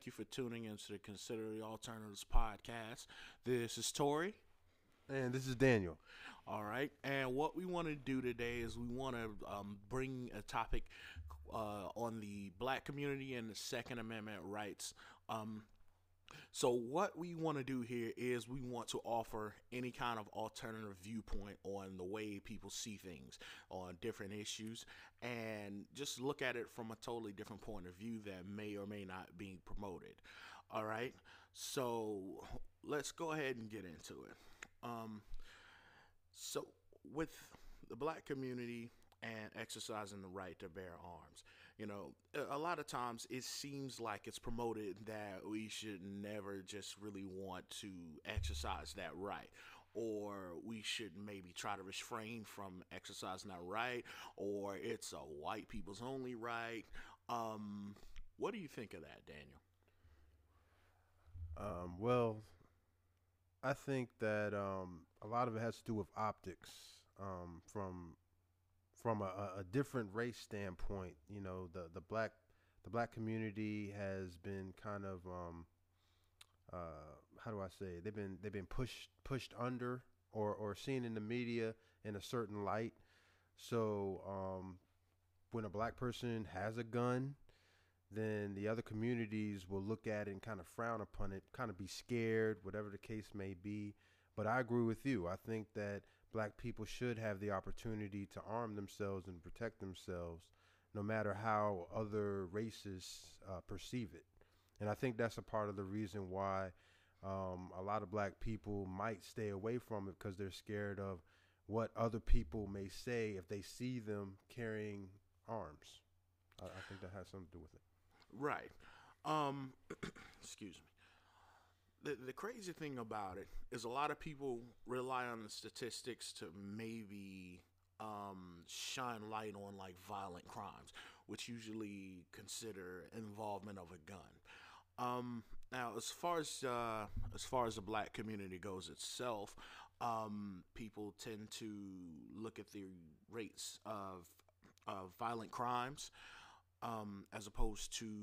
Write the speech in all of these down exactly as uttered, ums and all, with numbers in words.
thank you for tuning into the Consider the Alternatives podcast. This is Tori. And this is Daniel. All right. And what we want to do today is we want to um, bring a topic uh, on the black community and the Second Amendment rights. Um, so what we want to do here is we want to offer any kind of alternative viewpoint on the way people see things on different issues and just look at it from a totally different point of view that may or may not be promoted. All right. So let's go ahead and get into it. Um, so with the black community and exercising the right to bear arms, you know, a, a lot of times it seems like it's promoted that we should never just really want to exercise that right, or we should maybe try to refrain from exercising that right, or it's a white people's only right. Um, what do you think of that, Daniel? Um, well, I think that um, a lot of it has to do with optics um, from from a, a different race standpoint. You know, the, the black the black community has been kind of um, uh, how do I say it? they've been they've been pushed pushed under or or seen in the media in a certain light. So um, when a black person has a gun, then the other communities will look at it and kind of frown upon it, kind of be scared, whatever the case may be. But I agree with you. I think that black people should have the opportunity to arm themselves and protect themselves, no matter how other races uh, perceive it. And I think that's a part of the reason why um, a lot of black people might stay away from it, because they're scared of what other people may say if they see them carrying arms. I, I think that has something to do with it. Right. Um, excuse me. The, the crazy thing about it is a lot of people rely on the statistics to maybe um, shine light on like violent crimes, which usually consider involvement of a gun. Um, now, as far as uh, as far as the black community goes itself, um, people tend to look at the rates of of violent crimes um, as opposed to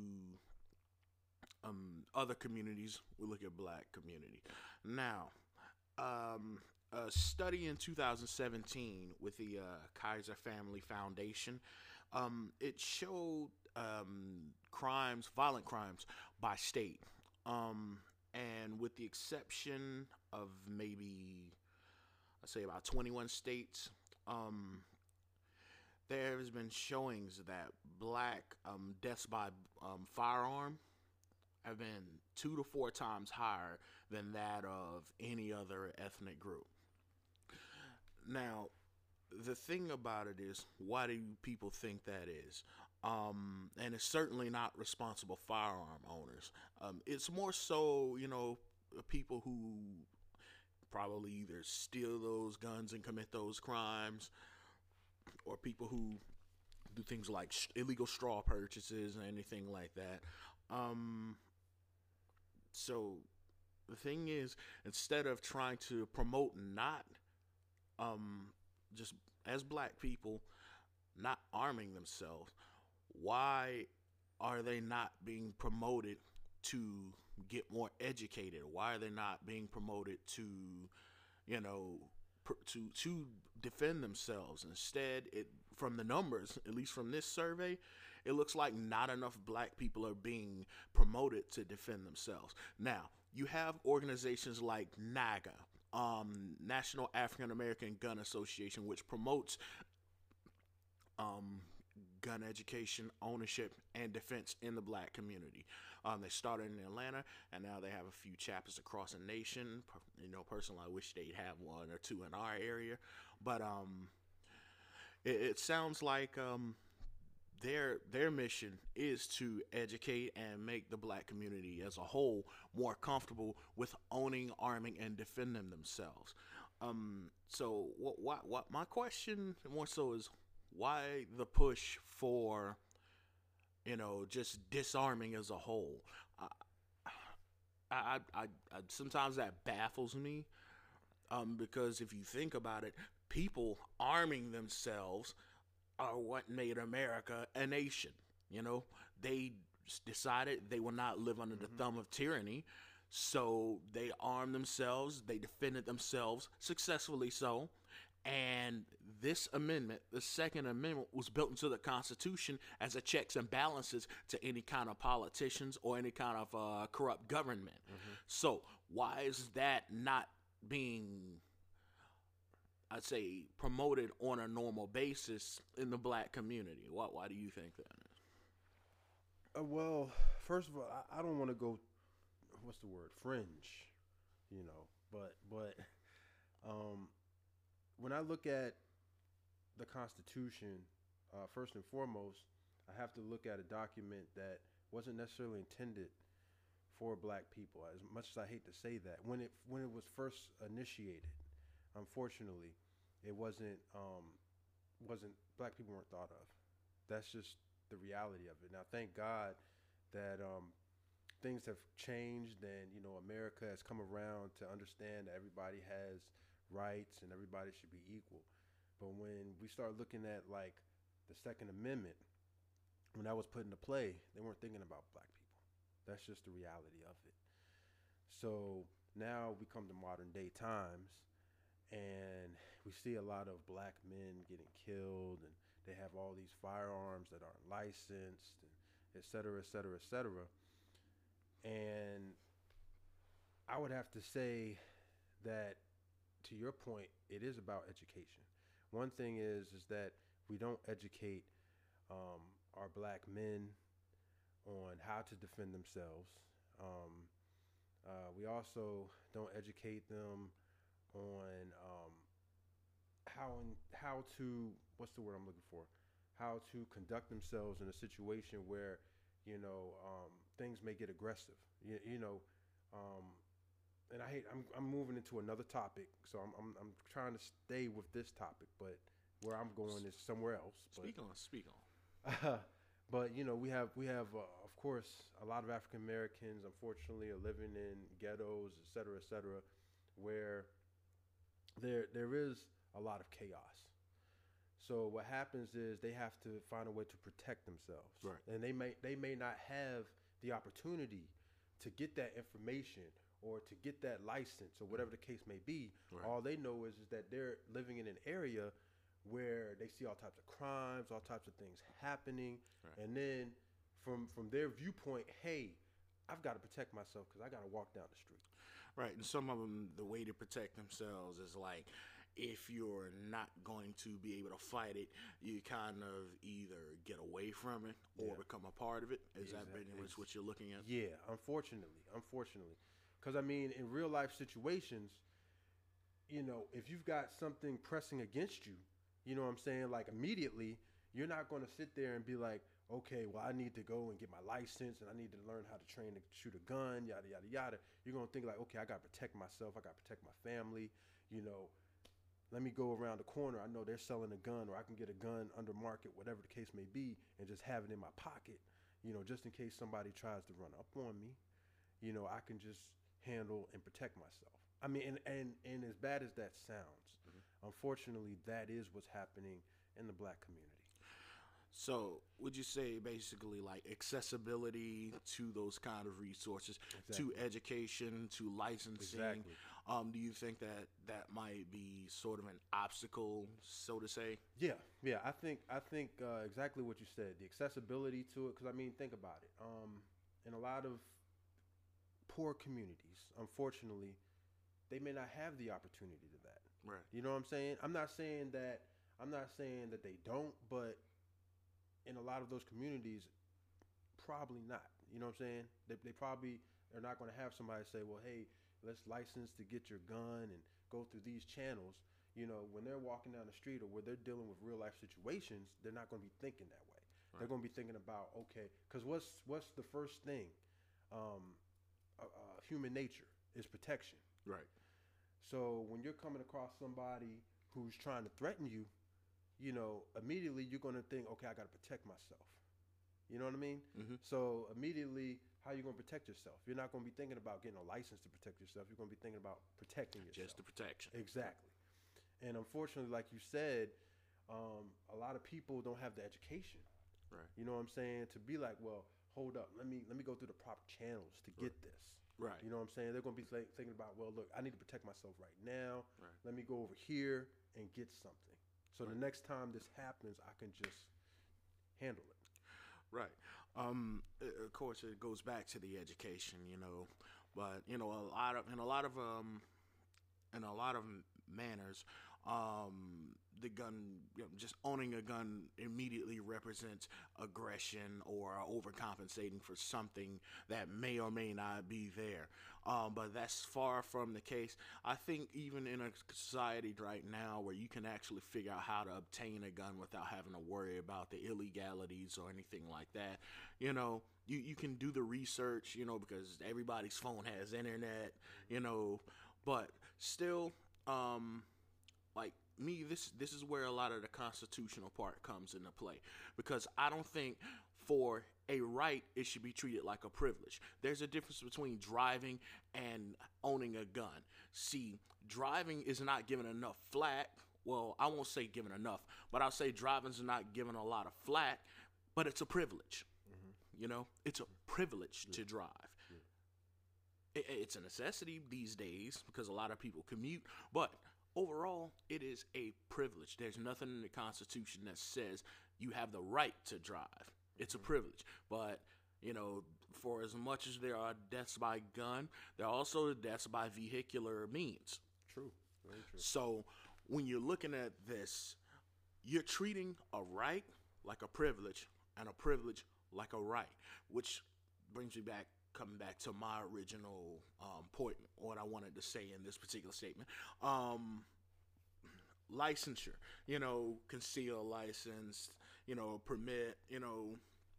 Um, other communities. We look at black community. Now, um, a study in two thousand seventeen with the uh, Kaiser Family Foundation, um, it showed um, crimes, violent crimes by state. Um, and with the exception of maybe, I'd say about twenty-one states, um, there has been showings that black um, deaths by um, firearm have been two to four times higher than that of any other ethnic group. Now, the thing about it is, why do people think that is? Um, and it's certainly not responsible firearm owners. Um, it's more so, you know, people who probably either steal those guns and commit those crimes, or people who do things like sh- illegal straw purchases and anything like that. Um, So the thing is, instead of trying to promote not um, just as black people not arming themselves, why are they not being promoted to get more educated? Why are they not being promoted to, you know, pr- to to defend themselves? Instead, it from the numbers, at least from this survey, it looks like not enough black people are being promoted to defend themselves. Now, you have organizations like NAGA, um, National African American Gun Association, which promotes um, gun education, ownership, and defense in the black community. Um, they started in Atlanta, and now they have a few chapters across the nation. You know, personally, I wish they'd have one or two in our area. But um, it, it sounds like um, their their mission is to educate and make the black community as a whole more comfortable with owning, arming, and defending themselves. Um, so what, what, what my question more so is, why the push for, you know, just disarming as a whole? I, I, I, I sometimes that baffles me, um, because if you think about it, people arming themselves are what made America a nation. You know, they decided they will not live under the Mhm. thumb of tyranny. So they armed themselves, they defended themselves successfully so. And this amendment, the Second Amendment, was built into the Constitution as a checks and balances to any kind of politicians or any kind of uh, corrupt government. Mhm. So why is that not being, I'd say, promoted on a normal basis in the black community? Why, why do you think that is? Uh, well, first of all, I, I don't want to go. What's the word? Fringe, you know. But but um, when I look at the Constitution, uh, first and foremost, I have to look at a document that wasn't necessarily intended for black people. As much as I hate to say that, when it when it was first initiated, unfortunately, it wasn't um, wasn't black people weren't thought of. That's just the reality of it. Now, thank God that um, things have changed, and you know, America has come around to understand that everybody has rights and everybody should be equal. But when we start looking at like the Second Amendment, when that was put into play, they weren't thinking about black people. That's just the reality of it. So now we come to modern day times, and we see a lot of black men getting killed, and they have all these firearms that aren't licensed, and et cetera, et cetera, et cetera. And I would have to say that, to your point, it is about education. One thing is is that we don't educate um, our black men on how to defend themselves. Um, uh, we also don't educate them on um, how in, how to what's the word I'm looking for? How to conduct themselves in a situation where you know um, things may get aggressive. You, you know, um, and I hate I'm I'm moving into another topic, so I'm I'm, I'm trying to stay with this topic, but where I'm going is somewhere else. But, Speak on, speak on. but you know, we have we have uh, of course a lot of African Americans, unfortunately, are living in ghettos, et cetera, et cetera, where there there is a lot of chaos. So what happens is they have to find a way to protect themselves, Right. and they may they may not have the opportunity to get that information or to get that license or whatever the case may be. Right. All they know is, is that they're living in an area where they see all types of crimes, all types of things happening, Right. and then from from their viewpoint, hey, I've got to protect myself because I got to walk down the street. Right, and some of them, the way to protect themselves is like, if you're not going to be able to fight it, you kind of either get away from it or Yeah. become a part of it. Is that Exactly. pretty much what you're looking at? Yeah, unfortunately, unfortunately, because I mean, in real life situations, you know, if you've got something pressing against you, you know what I'm saying, like immediately, you're not going to sit there and be like, okay, well, I need to go and get my license and I need to learn how to train to shoot a gun, yada, yada, yada. You're going to think like, okay, I got to protect myself. I got to protect my family. You know, let me go around the corner. I know they're selling a gun, or I can get a gun under market, whatever the case may be, and just have it in my pocket, you know, just in case somebody tries to run up on me. You know, I can just handle and protect myself. I mean, and, and, and as bad as that sounds, mm-hmm. unfortunately, that is what's happening in the black community. So, would you say basically like accessibility to those kind of resources, Exactly. to education, to licensing? Exactly. Um, do you think that that might be sort of an obstacle, so to say? Yeah, yeah. I think I think uh, exactly what you said. The accessibility to it, because I mean, think about it. Um, in a lot of poor communities, unfortunately, they may not have the opportunity to that. Right. You know what I'm saying? I'm not saying that. I'm not saying that they don't, but in a lot of those communities, probably not. You know what I'm saying? They, they probably are not going to have somebody say, well, hey, let's license to get your gun and go through these channels. You know, when they're walking down the street or where they're dealing with real life situations, they're not going to be thinking that way. Right. They're going to be thinking about, okay, because what's, what's the first thing? Um, uh, uh, human nature is protection. Right. So when you're coming across somebody who's trying to threaten you, you know, immediately you're going to think, okay, I got to protect myself. You know what I mean? Mm-hmm. So immediately, how are you going to protect yourself? You're not going to be thinking about getting a license to protect yourself. You're going to be thinking about protecting yourself. Just the protection. Exactly. And unfortunately, like you said, um, a lot of people don't have the education. Right. You know what I'm saying? To be like, well, hold up, let me let me go through the proper channels to get Right. this. Right. You know what I'm saying? They're gonna be like, thinking about, well, look, I need to protect myself right now. Right. Let me go over here and get something. So Right. the next time this happens, I can just handle it. Right. Um, uh, of course, it goes back to the education, you know, but you know, a lot of in a lot of um, in a lot of manners, um, the gun, you know, just owning a gun immediately represents aggression or overcompensating for something that may or may not be there. Um, but that's far from the case. I think even in a society right now where you can actually figure out how to obtain a gun without having to worry about the illegalities or anything like that, you know, you, you can do the research, you know, because everybody's phone has internet, you know, but still, um, like me, this this is where a lot of the constitutional part comes into play, because I don't think for a right it should be treated like a privilege. There's a difference between driving and owning a gun. See, driving is not given enough flack. Well, I won't say given enough, but I'll say driving's not given a lot of flack, but it's a privilege. Mm-hmm. You know, it's a privilege yeah. to drive. Yeah. It, it's a necessity these days because a lot of people commute, but overall, it is a privilege. There's nothing in the Constitution that says you have the right to drive. It's a privilege. But, you know, for as much as there are deaths by gun, there are also deaths by vehicular means. True. Very true. So when you're looking at this, you're treating a right like a privilege and a privilege like a right, which brings me back, coming back to my original um, point, what I wanted to say in this particular statement. Um, licensure, you know, conceal license, you know, permit, you know,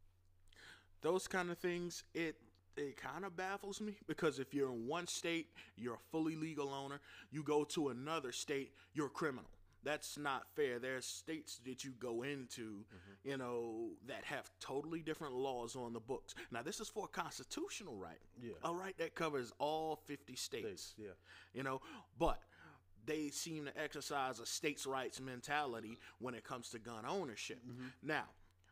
those kind of things, it it kind of baffles me, because if you're in one state, you're a fully legal owner. You go to another state, you're a criminal. That's not fair. There's states that you go into, mm-hmm. you know, that have totally different laws on the books. Now, this is for a constitutional right. Yeah. A right that covers all fifty states. States, yeah. You know, but they seem to exercise a states' rights mentality when it comes to gun ownership. Mm-hmm. Now,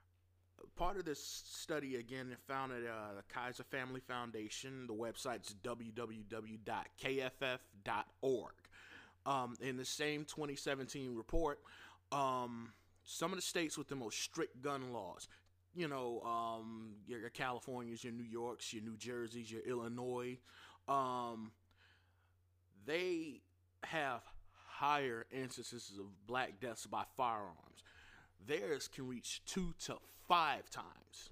part of this study, again, found at uh, the Kaiser Family Foundation. The website's w w w dot k f f dot org. Um, in the same twenty seventeen report, um, some of the states with the most strict gun laws, you know, um, your, your Californias, your New Yorks, your New Jerseys, your Illinois, um, they have higher instances of black deaths by firearms. Theirs can reach two to five times.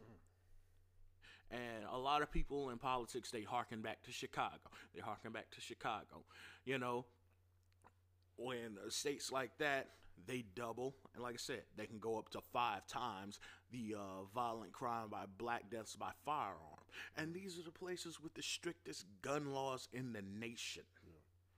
And a lot of people in politics, they harken back to Chicago. They harken back to Chicago. You know, when states like that, they double. And like I said, they can go up to five times the uh, violent crime by black deaths by firearm. And these are the places with the strictest gun laws in the nation. Yeah.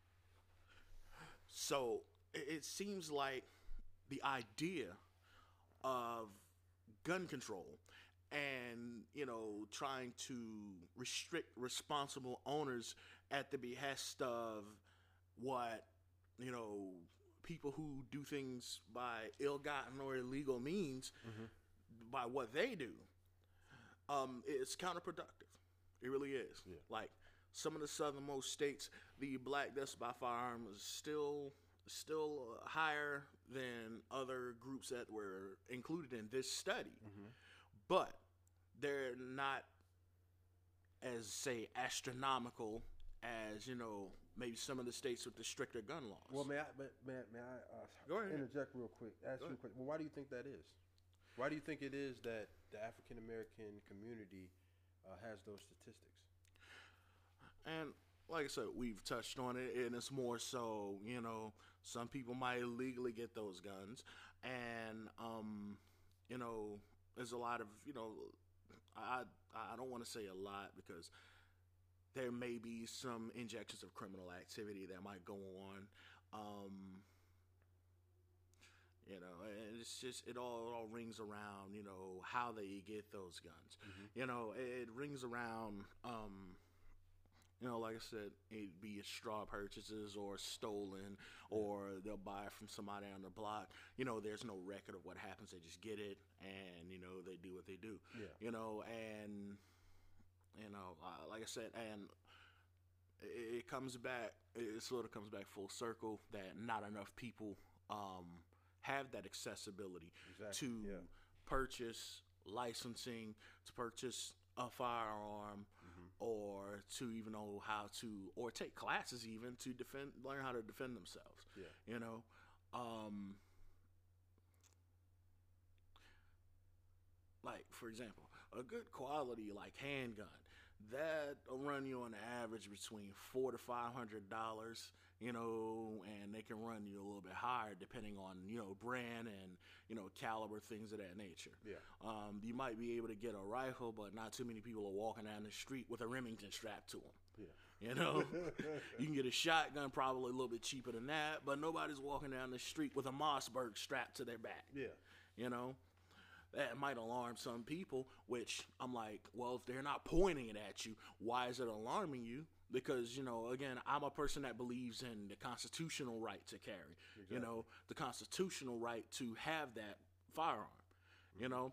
So it, it seems like the idea of gun control and, you know, trying to restrict responsible owners at the behest of what, you know, people who do things by ill-gotten or illegal means, mm-hmm. by what they do, um, it's counterproductive. It really is. Yeah. Like, some of the southernmost states, the black deaths by firearm is still still higher than other groups that were included in this study. Mm-hmm. But they're not as, say, astronomical as, you know, maybe some of the states with the stricter gun laws. Well, may I, may, I- may I uh, Go ahead. interject real quick? Ask you a quick. Well, why do you think that is? Why do you think it is that the African American community uh, has those statistics? And like I said, we've touched on it, and it's more so, you know, some people might illegally get those guns, and um, you know, there's a lot of, you know, I I don't want to say a lot because there may be some injections of criminal activity that might go on. Um, you know, and it's just, it all, it all rings around, you know, how they get those guns. Mm-hmm. You know, it, it rings around, um, You know, like I said, it be it straw purchases or stolen, or they'll buy it from somebody on the block. You know, there's no record of what happens. They just get it, and you know, they do what they do. Yeah. You know, and you know, uh, like I said, and it, it comes back. It sort of comes back full circle that not enough people um, have that accessibility Exactly. to Yeah. purchase licensing, to purchase a firearm, or to even know how to, or take classes even to defend, learn how to defend themselves. Yeah. You know, um, like for example, a good quality like handgun that'll run you on the average between four to five hundred dollars. You know, and they can run you a little bit higher depending on, you know, brand and, you know, caliber, things of that nature. Yeah. Um, you might be able to get a rifle, but not too many people are walking down the street with a Remington strapped to them. Yeah. You know, you can get a shotgun probably a little bit cheaper than that, but nobody's walking down the street with a Mossberg strapped to their back. Yeah. You know, that might alarm some people, which I'm like, well, if they're not pointing it at you, why is it alarming you? Because, you know, again, I'm a person that believes in the constitutional right to carry, Exactly. you know, the constitutional right to have that firearm, mm-hmm. you know.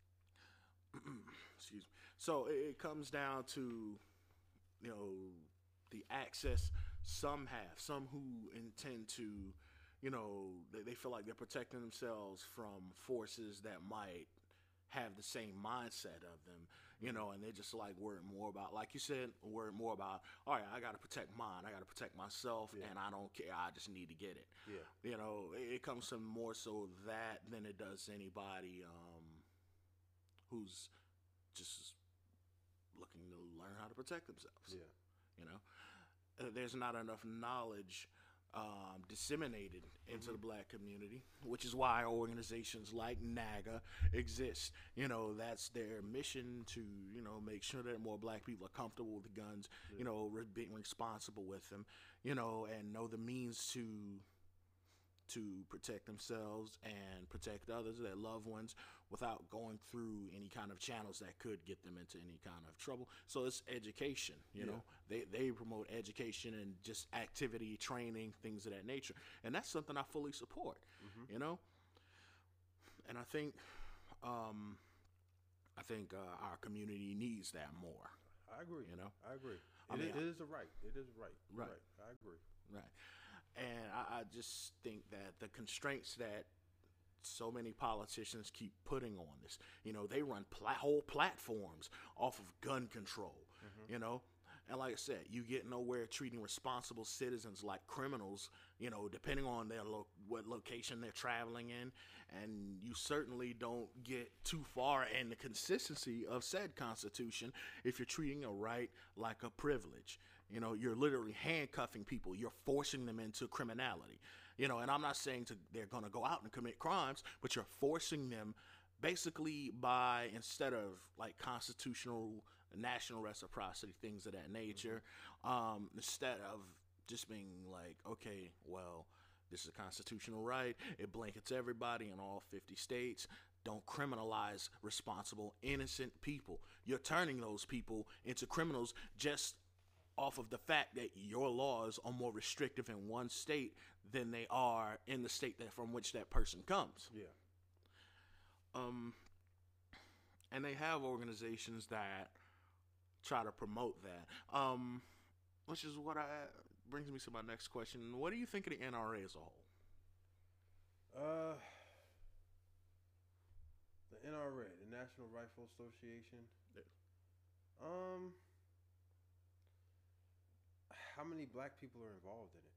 Excuse me. So it, it comes down to, you know, the access some have, some who intend to, you know, they, they feel like they're protecting themselves from forces that might have the same mindset of them, you know, and they just like worry more about, like you said, worry more about, all right, I got to protect mine, I got to protect myself, yeah. and I don't care, I just need to get it. Yeah. You know, it, it comes from more so that than it does anybody um, who's just looking to learn how to protect themselves. Yeah. You know, uh, there's not enough knowledge Um, disseminated into mm-hmm. the black community, which is why organizations like NAGA exist. You know, that's their mission to, you know, make sure that more black people are comfortable with guns, yeah. you know, re- being responsible with them, you know, and know the means to to protect themselves and protect others, their loved ones, without going through any kind of channels that could get them into any kind of trouble. So it's education, you yeah. know. They they promote education and just activity, training, things of that nature. And that's something I fully support, mm-hmm. you know. And I think um, I think uh, our community needs that more. I agree. You know? I agree. I it, mean, is, it is a right. It is right. Right. right. I agree. Right. And I, I just think that the constraints that so many politicians keep putting on this, you know, they run pla- whole platforms off of gun control, mm-hmm. you know. And like I said, you get nowhere treating responsible citizens like criminals, you know, depending on their lo- what location they're traveling in. And you certainly don't get too far in the consistency of said Constitution if you're treating a right like a privilege. You know, you're literally handcuffing people. You're forcing them into criminality. You know, and I'm not saying to, they're going to go out and commit crimes, but you're forcing them basically by, instead of like constitutional, national reciprocity, things of that nature, um, instead of just being like, okay, well, this is a constitutional right. It blankets everybody in all fifty states. Don't criminalize responsible, innocent people. You're turning those people into criminals just off of the fact that your laws are more restrictive in one state than they are in the state that from which that person comes. Yeah. Um, and they have organizations that try to promote that. Um, which is what I brings me to my next question. What do you think of the N R A as a whole? Uh, the N R A, the National Rifle Association. Yeah. Um. How many black people are involved in it?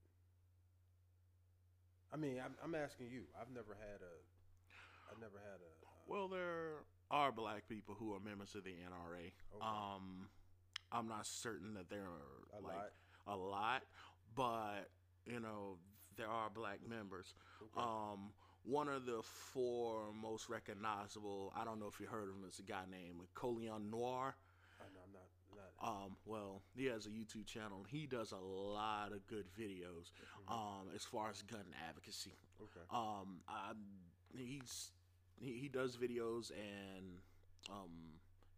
I mean, I'm, I'm asking you. I've never had a. I've never had a. Uh, well, there are black people who are members of the N R A. Okay. Um, I'm not certain that there are a like lot. a lot, but you know there are black members. Okay. Um, one of the four most recognizable. I don't know if you heard of him. Is a guy named Colion Noir. I know, I'm not. not Um, well, he has a YouTube channel. He does a lot of good videos, mm-hmm. um, as far as gun advocacy. Okay. Um, I, he's he, he does videos and um,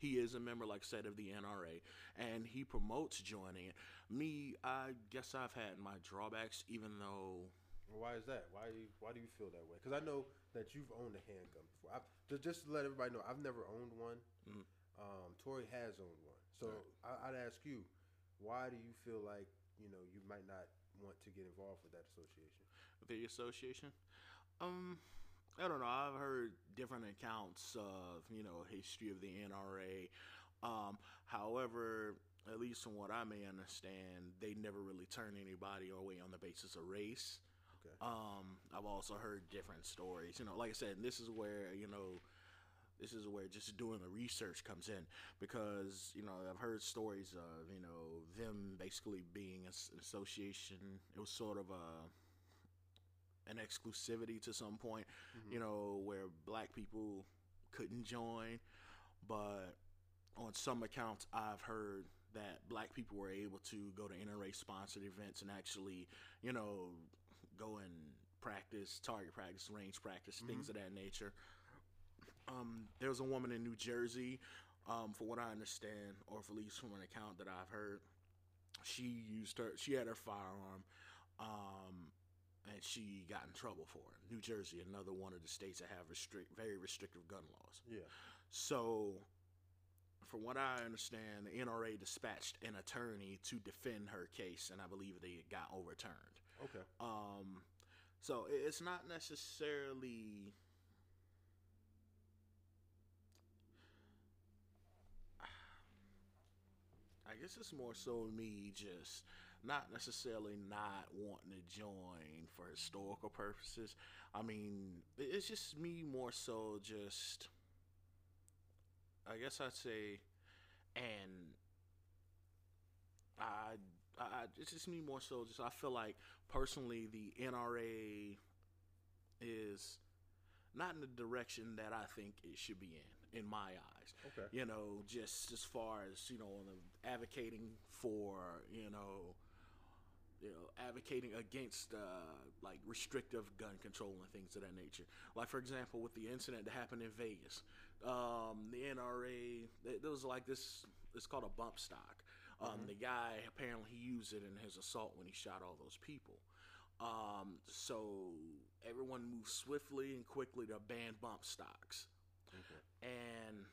He is a member, like I said, of the N R A, and he promotes joining it. Me, I guess I've had my drawbacks, even though. Why is that? Why why do you feel that way? Because I know that you've owned a handgun before. I've, just, just to let everybody know, I've never owned one. Mm-hmm. Um, Tori has owned one. So right. I, I'd ask you, why do you feel like, you know, you might not want to get involved with that association? The association? Um, I don't know. I've heard different accounts of, you know, history of the N R A. Um, however, at least from what I may understand, they never really turn anybody away on the basis of race. Okay. Um, I've also heard different stories. You know, like I said, this is where, you know, this is where just doing the research comes in, because, you know, I've heard stories of, you know, them basically being an association. It was sort of a an exclusivity to some point, mm-hmm. you know, where black people couldn't join. But on some accounts, I've heard that black people were able to go to N R A-sponsored events and actually, you know, go and practice, target practice, range practice, mm-hmm. things of that nature. Um, there was a woman in New Jersey, um, for what I understand, or at least from an account that I've heard, she used her, she had her firearm, um, and she got in trouble for it. New Jersey, another one of the states that have restrict, very restrictive gun laws. Yeah. So, from what I understand, the N R A dispatched an attorney to defend her case, and I believe they got overturned. Okay. Um, so it's not necessarily. I guess it's more so me just not necessarily not wanting to join for historical purposes. I mean, it's just me more so just. I guess I'd say, and I. I, it's just me more so just I feel like personally the N R A is not in the direction that I think it should be in, in my eyes. Okay. You know, just as far as, you know, advocating for, you know, you know, advocating against, uh, like, restrictive gun control and things of that nature. Like, for example, with the incident that happened in Vegas, um, the N R A, there was like this, it's called a bump stock. Um, mm-hmm. The guy, apparently he used it in his assault when he shot all those people. Um, so everyone moved swiftly and quickly to ban bump stocks. Okay. And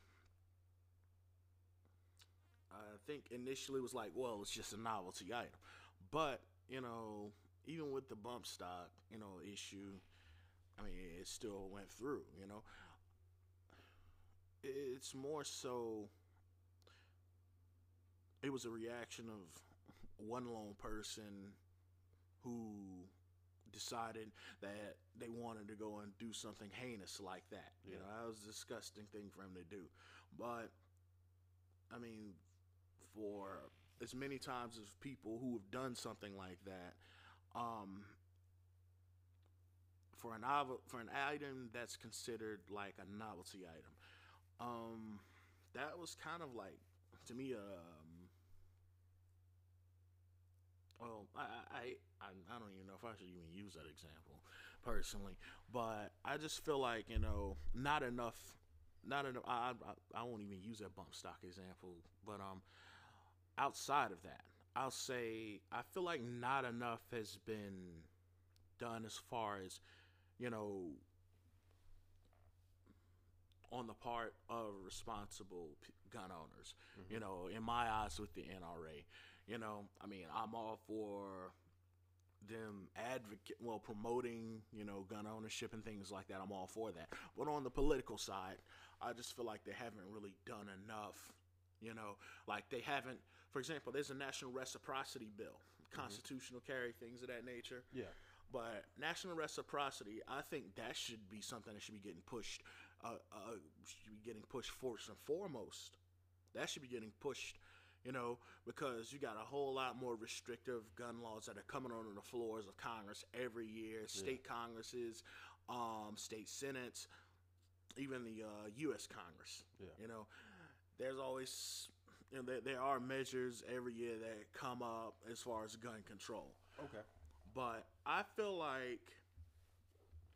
I think initially it was like, well, it's just a novelty item. But, you know, even with the bump stock, you know, issue, I mean, it still went through, you know. It's more so... It was a reaction of one lone person who decided that they wanted to go and do something heinous like that. Yeah. You know, that was a disgusting thing for him to do. But, I mean, for as many times as people who have done something like that, um, for an for an item that's considered like a novelty item, um, that was kind of like, to me, um, well, I, I I I don't even know if I should even use that example personally, but I just feel like, you know, not enough, not enough. I I, I won't even use that bump stock example, but um, outside of that, I'll say I feel like not enough has been done as far as, you know, on the part of responsible p- gun owners. Mm-hmm. You know, in my eyes, with the N R A. You know, I mean, I'm all for them advocate, well, promoting, you know, gun ownership and things like that. I'm all for that. But on the political side, I just feel like they haven't really done enough, you know, like they haven't, for example, there's a national reciprocity bill, constitutional mm-hmm. carry, things of that nature. Yeah. But national reciprocity, I think that should be something that should be getting pushed, uh, uh, should be getting pushed first and foremost. That should be getting pushed. You know, because you got a whole lot more restrictive gun laws that are coming onto the floors of Congress every year, state yeah. Congresses, um, state Senates, even the uh, U S Congress. Yeah. You know, there's always, you know, there, there are measures every year that come up as far as gun control. Okay. But I feel like,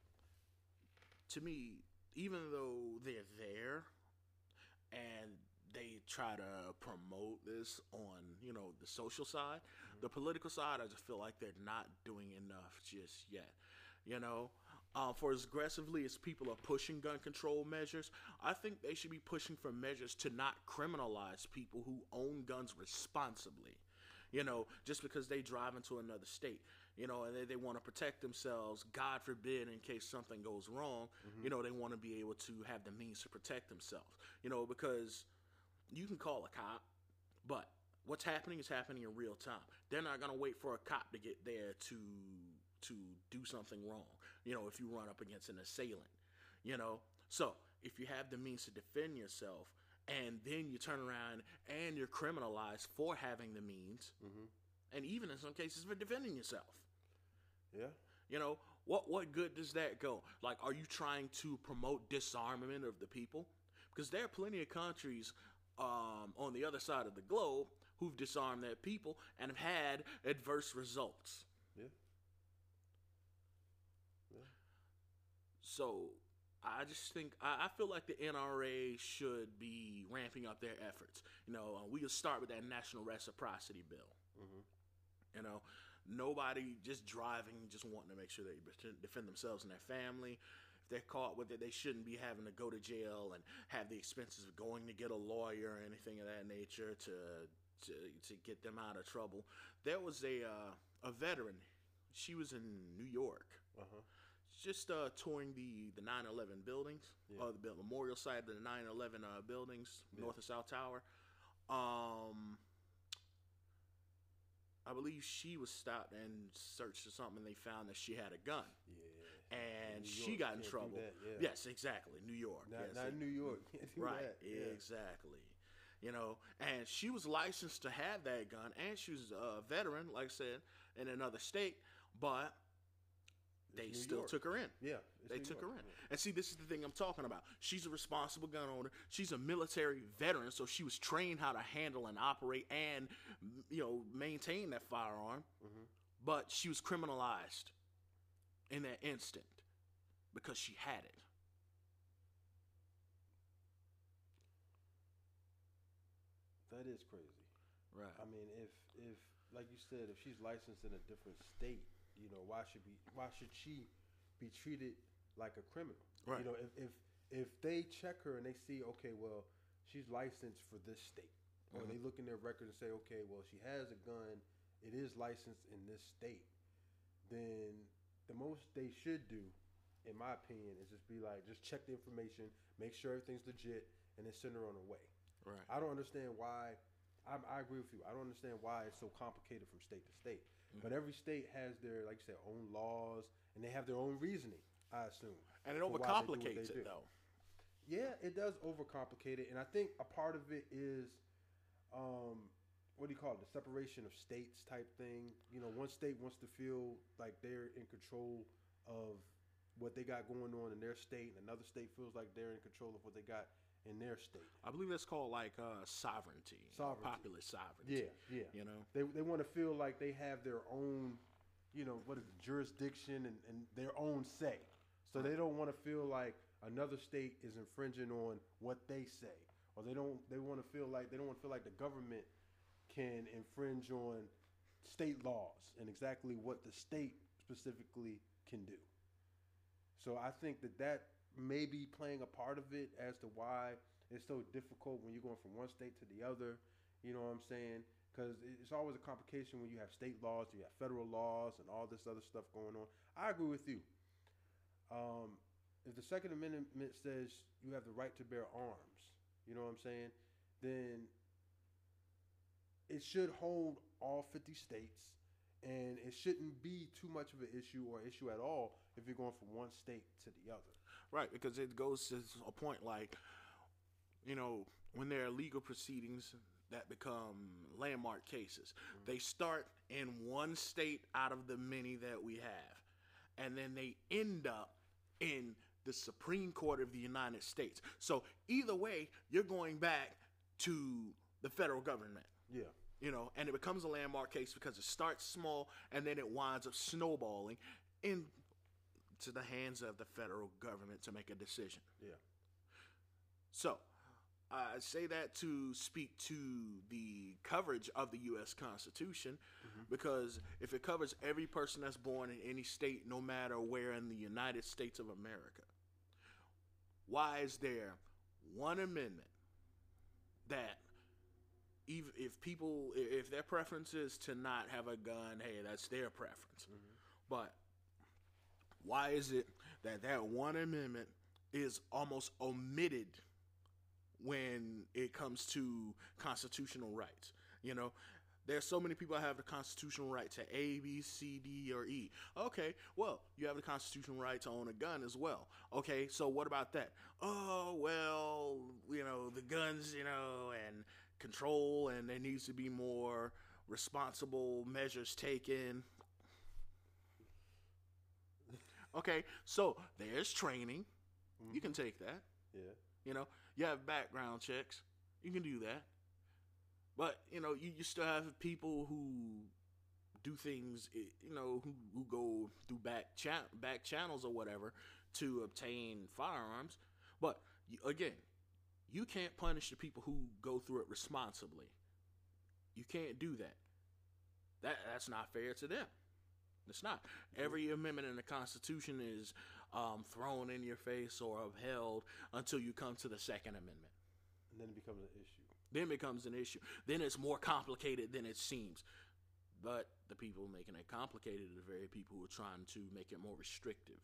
to me, even though they're there and they try to promote this on, you know, the social side. Mm-hmm. The political side, I just feel like they're not doing enough just yet. You know, uh, for as aggressively as people are pushing gun control measures, I think they should be pushing for measures to not criminalize people who own guns responsibly. You know, just because they drive into another state, you know, and they, they want to protect themselves, God forbid, in case something goes wrong, mm-hmm. you know, they want to be able to have the means to protect themselves, you know, because you can call a cop, but what's happening is happening in real time. They're not going to wait for a cop to get there to to do something wrong, you know, if you run up against an assailant, you know. So if you have the means to defend yourself, and then you turn around and you're criminalized for having the means, mm-hmm. and even in some cases for defending yourself. Yeah. You know, what what good does that go? Like, are you trying to promote disarmament of the people? Because there are plenty of countries um, on the other side of the globe who've disarmed their people and have had adverse results. Yeah. Yeah. So I just think, I, I feel like the N R A should be ramping up their efforts. You know, uh, we can start with that national reciprocity bill. Mm-hmm. You know, nobody just driving, just wanting to make sure they defend themselves and their family. If they're caught with it, they shouldn't be having to go to jail and have the expenses of going to get a lawyer or anything of that nature to to, to get them out of trouble. There was a uh, a veteran. She was in New York. Uh-huh. Just uh, touring the, the nine eleven buildings, yeah. or the memorial site of the nine eleven uh, buildings, yeah. North and South Tower. Um, I believe she was stopped and searched for something, and they found that she had a gun. Yeah. And she got in trouble. That, yeah. Yes, exactly. New York. Not, yes, not it, New York. Can't do right. that. Yeah. Exactly. You know, and she was licensed to have that gun, and she was a veteran, like I said, in another state, but they New still York. took her in. Yeah. They New took York. her in. And see, this is the thing I'm talking about. She's a responsible gun owner. She's a military veteran, so she was trained how to handle and operate and, you know, maintain that firearm. Mm-hmm. But she was criminalized in that instant because she had it. That is crazy. Right. I mean, if, if like you said, if she's licensed in a different state, you know, why should be why should she be treated like a criminal? Right. You know, if if if they check her and they see, okay, well, she's licensed for this state, or mm-hmm. they look in their record and say, okay, well, she has a gun, it is licensed in this state, then the most they should do, in my opinion, is just be like, just check the information, make sure everything's legit, and then send her on her way. Right. I don't understand why. I, I agree with you. I don't understand why it's so complicated from state to state. Mm-hmm. But every state has their, like you said, own laws, and they have their own reasoning, I assume. And it overcomplicates it, though. Yeah, it does overcomplicate it. And I think a part of it is, um, what do you call it, the separation of states type thing. You know, one state wants to feel like they're in control of what they got going on in their state, and another state feels like they're in control of what they got in their state. I believe that's called like uh, sovereignty, sovereignty, popular sovereignty. Yeah, yeah. You know, they they want to feel like they have their own, you know, what is it, jurisdiction and, and their own say. So right. They don't want to feel like another state is infringing on what they say, or they don't. They want to feel like they don't want to feel like the government can infringe on state laws and exactly what the state specifically can do. So I think that that may be playing a part of it as to why it's so difficult when you're going from one state to the other. You know what I'm saying? Because it's always a complication when you have state laws, you have federal laws, and all this other stuff going on. I agree with you. Um, if the Second Amendment says you have the right to bear arms, you know what I'm saying, then it should hold all fifty states, and it shouldn't be too much of an issue or issue at all if you're going from one state to the other. Right, because it goes to a point like, you know, when there are legal proceedings that become landmark cases, mm-hmm. they start in one state out of the many that we have, and then they end up in the Supreme Court of the United States. So either way, you're going back to the federal government. Yeah. You know, and it becomes a landmark case because it starts small and then it winds up snowballing into the hands of the federal government to make a decision. Yeah. So, I say that to speak to the coverage of the U S Constitution, mm-hmm. because if it covers every person that's born in any state, no matter where in the United States of America, why is there one amendment that even if people, if their preference is to not have a gun, hey, that's their preference. Mm-hmm. But why is it that that one amendment is almost omitted when it comes to constitutional rights? You know, there's so many people that have the constitutional right to A, B, C, D, or E. Okay, well, you have the constitutional right to own a gun as well. Okay, so what about that? Oh, well, you know, the guns, you know, and control, and there needs to be more responsible measures taken. Okay, so there's training. Mm-hmm. You can take that. Yeah. You know, you have background checks. You can do that. But, you know, you, you still have people who do things, you know, who, who go through back, cha- back channels or whatever to obtain firearms. But, again, you can't punish the people who go through it responsibly. You can't do that. That That's not fair to them. It's not. Every amendment in the Constitution is um, thrown in your face or upheld until you come to the Second Amendment. And then it becomes an issue. Then it becomes an issue. Then it's more complicated than it seems. But the people making it complicated are the very people who are trying to make it more restrictive.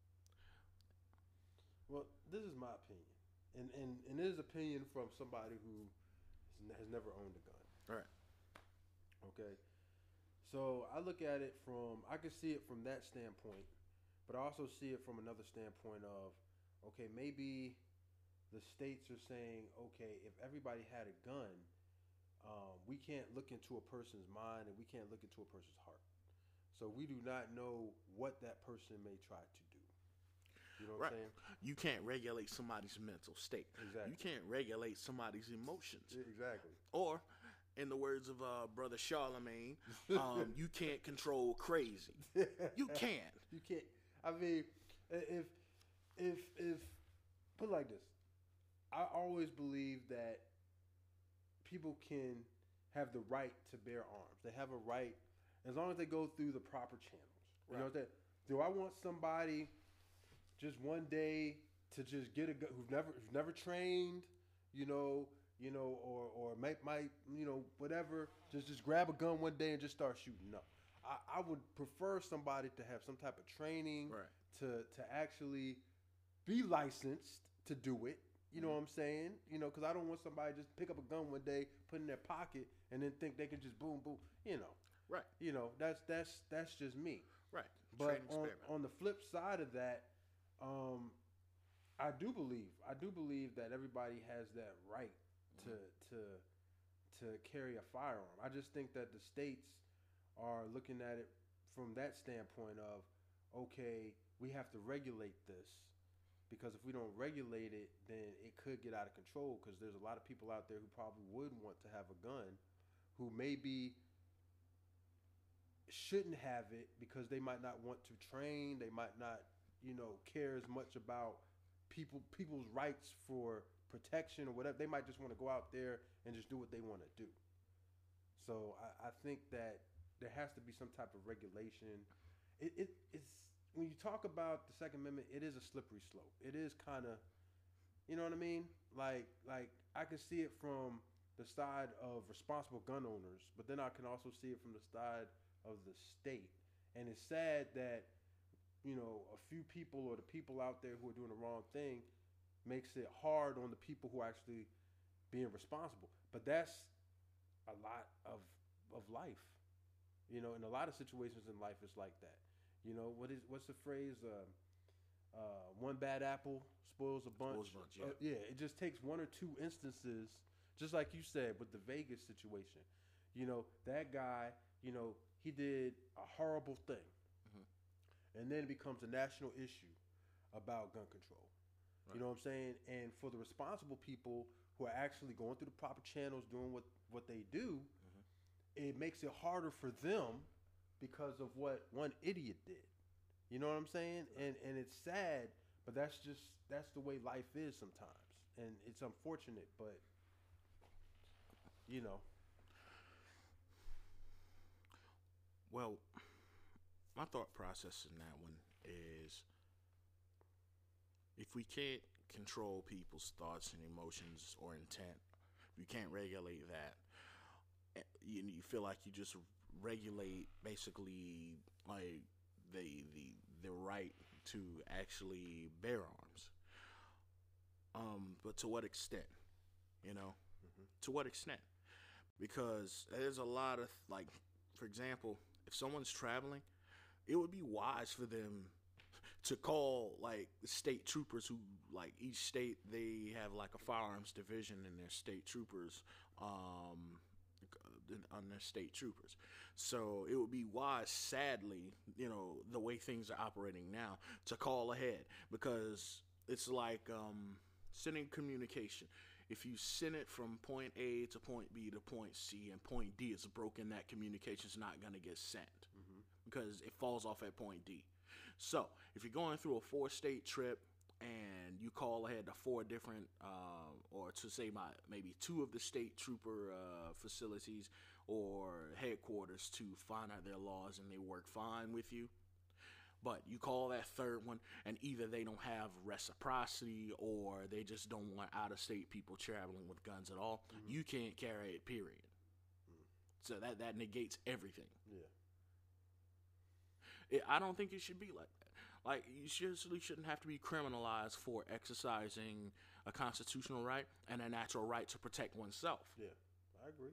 Well, this is my opinion. And, and, and it is opinion from somebody who has never owned a gun. All right. Okay. So I look at it from, I can see it from that standpoint, but I also see it from another standpoint of, okay, maybe the states are saying, okay, if everybody had a gun, um, we can't look into a person's mind and we can't look into a person's heart. So we do not know what that person may try to do. You know what right. I'm saying? You can't regulate somebody's mental state. Exactly. You can't regulate somebody's emotions. Exactly. Or, in the words of uh, Brother Charlemagne, um, you can't control crazy. You can't. You can't. I mean, if if if put it like this, I always believe that people can have the right to bear arms. They have a right as long as they go through the proper channels. You right. know what I'm saying? Do I want somebody just one day to just get a gun who've never who's never trained, you know, you know, or or might might you know whatever, just just grab a gun one day and just start shooting? No, I, I would prefer somebody to have some type of training, right. to to actually be licensed to do it. You know mm-hmm. what I'm saying? You know, because I don't want somebody just pick up a gun one day, put it in their pocket, and then think they can just boom boom. You know, right? You know, that's that's that's just me, right? But on, on the flip side of that, um, I do believe I do believe that everybody has that right to to to carry a firearm. I just think that the states are looking at it from that standpoint of, okay, we have to regulate this, because if we don't regulate it, then it could get out of control, because there's a lot of people out there who probably would want to have a gun who maybe shouldn't have it because they might not want to train, they might not, you know, care as much about people people's rights for protection or whatever. They might just want to go out there and just do what they want to do. So I, I think that there has to be some type of regulation. It, it it's when you talk about the Second Amendment, it is a slippery slope. It is kind of, you know what I mean? Like like I can see it from the side of responsible gun owners, but then I can also see it from the side of the state. And it's sad that, you know, a few people or the people out there who are doing the wrong thing makes it hard on the people who are actually being responsible. But that's a lot of of life, you know. In a lot of situations in life, it's like that. You know, what is what's the phrase? Uh, uh, one bad apple spoils a bunch. Spoils a bunch, yeah. Uh, yeah, it just takes one or two instances, just like you said with the Vegas situation. You know, that guy, you know, he did a horrible thing, mm-hmm. and then it becomes a national issue about gun control. Right. You know what I'm saying? And for the responsible people who are actually going through the proper channels, doing what, what they do, mm-hmm. it makes it harder for them because of what one idiot did. You know what I'm saying? Right. And and it's sad, but that's just that's the way life is sometimes. and it's unfortunate, but you know. Well, my thought process in that one is if we can't control people's thoughts and emotions or intent, you can't regulate that. You, you feel like you just regulate basically like the the the right to actually bear arms. Um, but to what extent? You know, Mm-hmm. to what extent? Because there's a lot of like, for example, if someone's traveling, it would be wise for them to call like the state troopers who like each state they have like a firearms division in their state troopers um on their state troopers. So it would be wise, sadly, you know, the way things are operating now, to call ahead, because it's like um sending communication. If you send it from point A to point B to point C and point D is broken, that communication is not going to get sent Mm-hmm. because it falls off at point D. So if you're going through a four-state trip and you call ahead to four different, uh, or to say my maybe two of the state trooper uh, facilities or headquarters to find out their laws and they work fine with you, but you call that third one and either they don't have reciprocity or they just don't want out-of-state people traveling with guns at all, Mm-hmm. you can't carry it, period. Mm. So that, that negates everything. Yeah. It, I don't think it should be like that. Like, you seriously shouldn't have to be criminalized for exercising a constitutional right and a natural right to protect oneself. Yeah, I agree.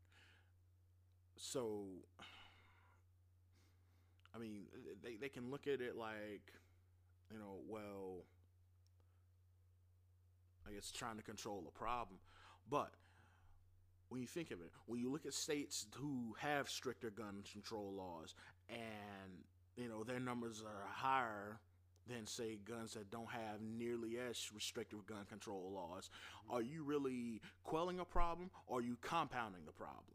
So, I mean, they, they can look at it like, you know, well, I guess trying to control a problem. But when you think of it, when you look at states who have stricter gun control laws and, you know, their numbers are higher than, say, guns that don't have nearly as restrictive gun control laws, are you really quelling a problem or are you compounding the problem?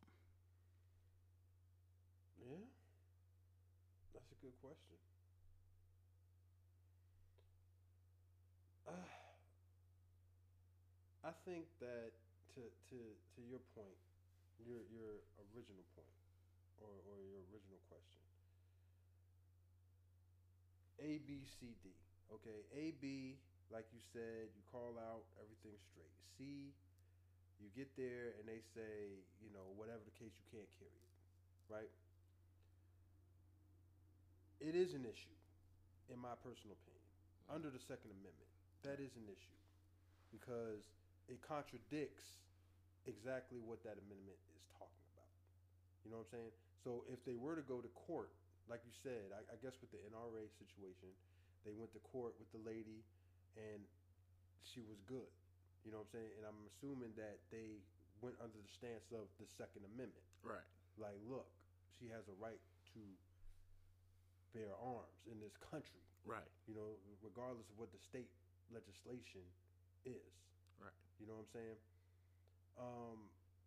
Yeah, that's a good question. Uh, I think that to to to your point, your your original point, or or your original question. A B C D. Okay, A B, like you said, you call out everything straight. C, you get there and they say, you know, whatever the case, you can't carry it, right? It is an issue, in my personal opinion, under the Second Amendment. That is an issue because it contradicts exactly what that amendment is talking about. You know what I'm saying? So if they were to go to court, like you said, I, I guess with the N R A situation, they went to court with the lady and she was good. You know what I'm saying? And I'm assuming that they went under the stance of the Second Amendment. Right. Like, look, she has a right to bear arms in this country. Right. You know, regardless of what the state legislation is. Right. You know what I'm saying? Um,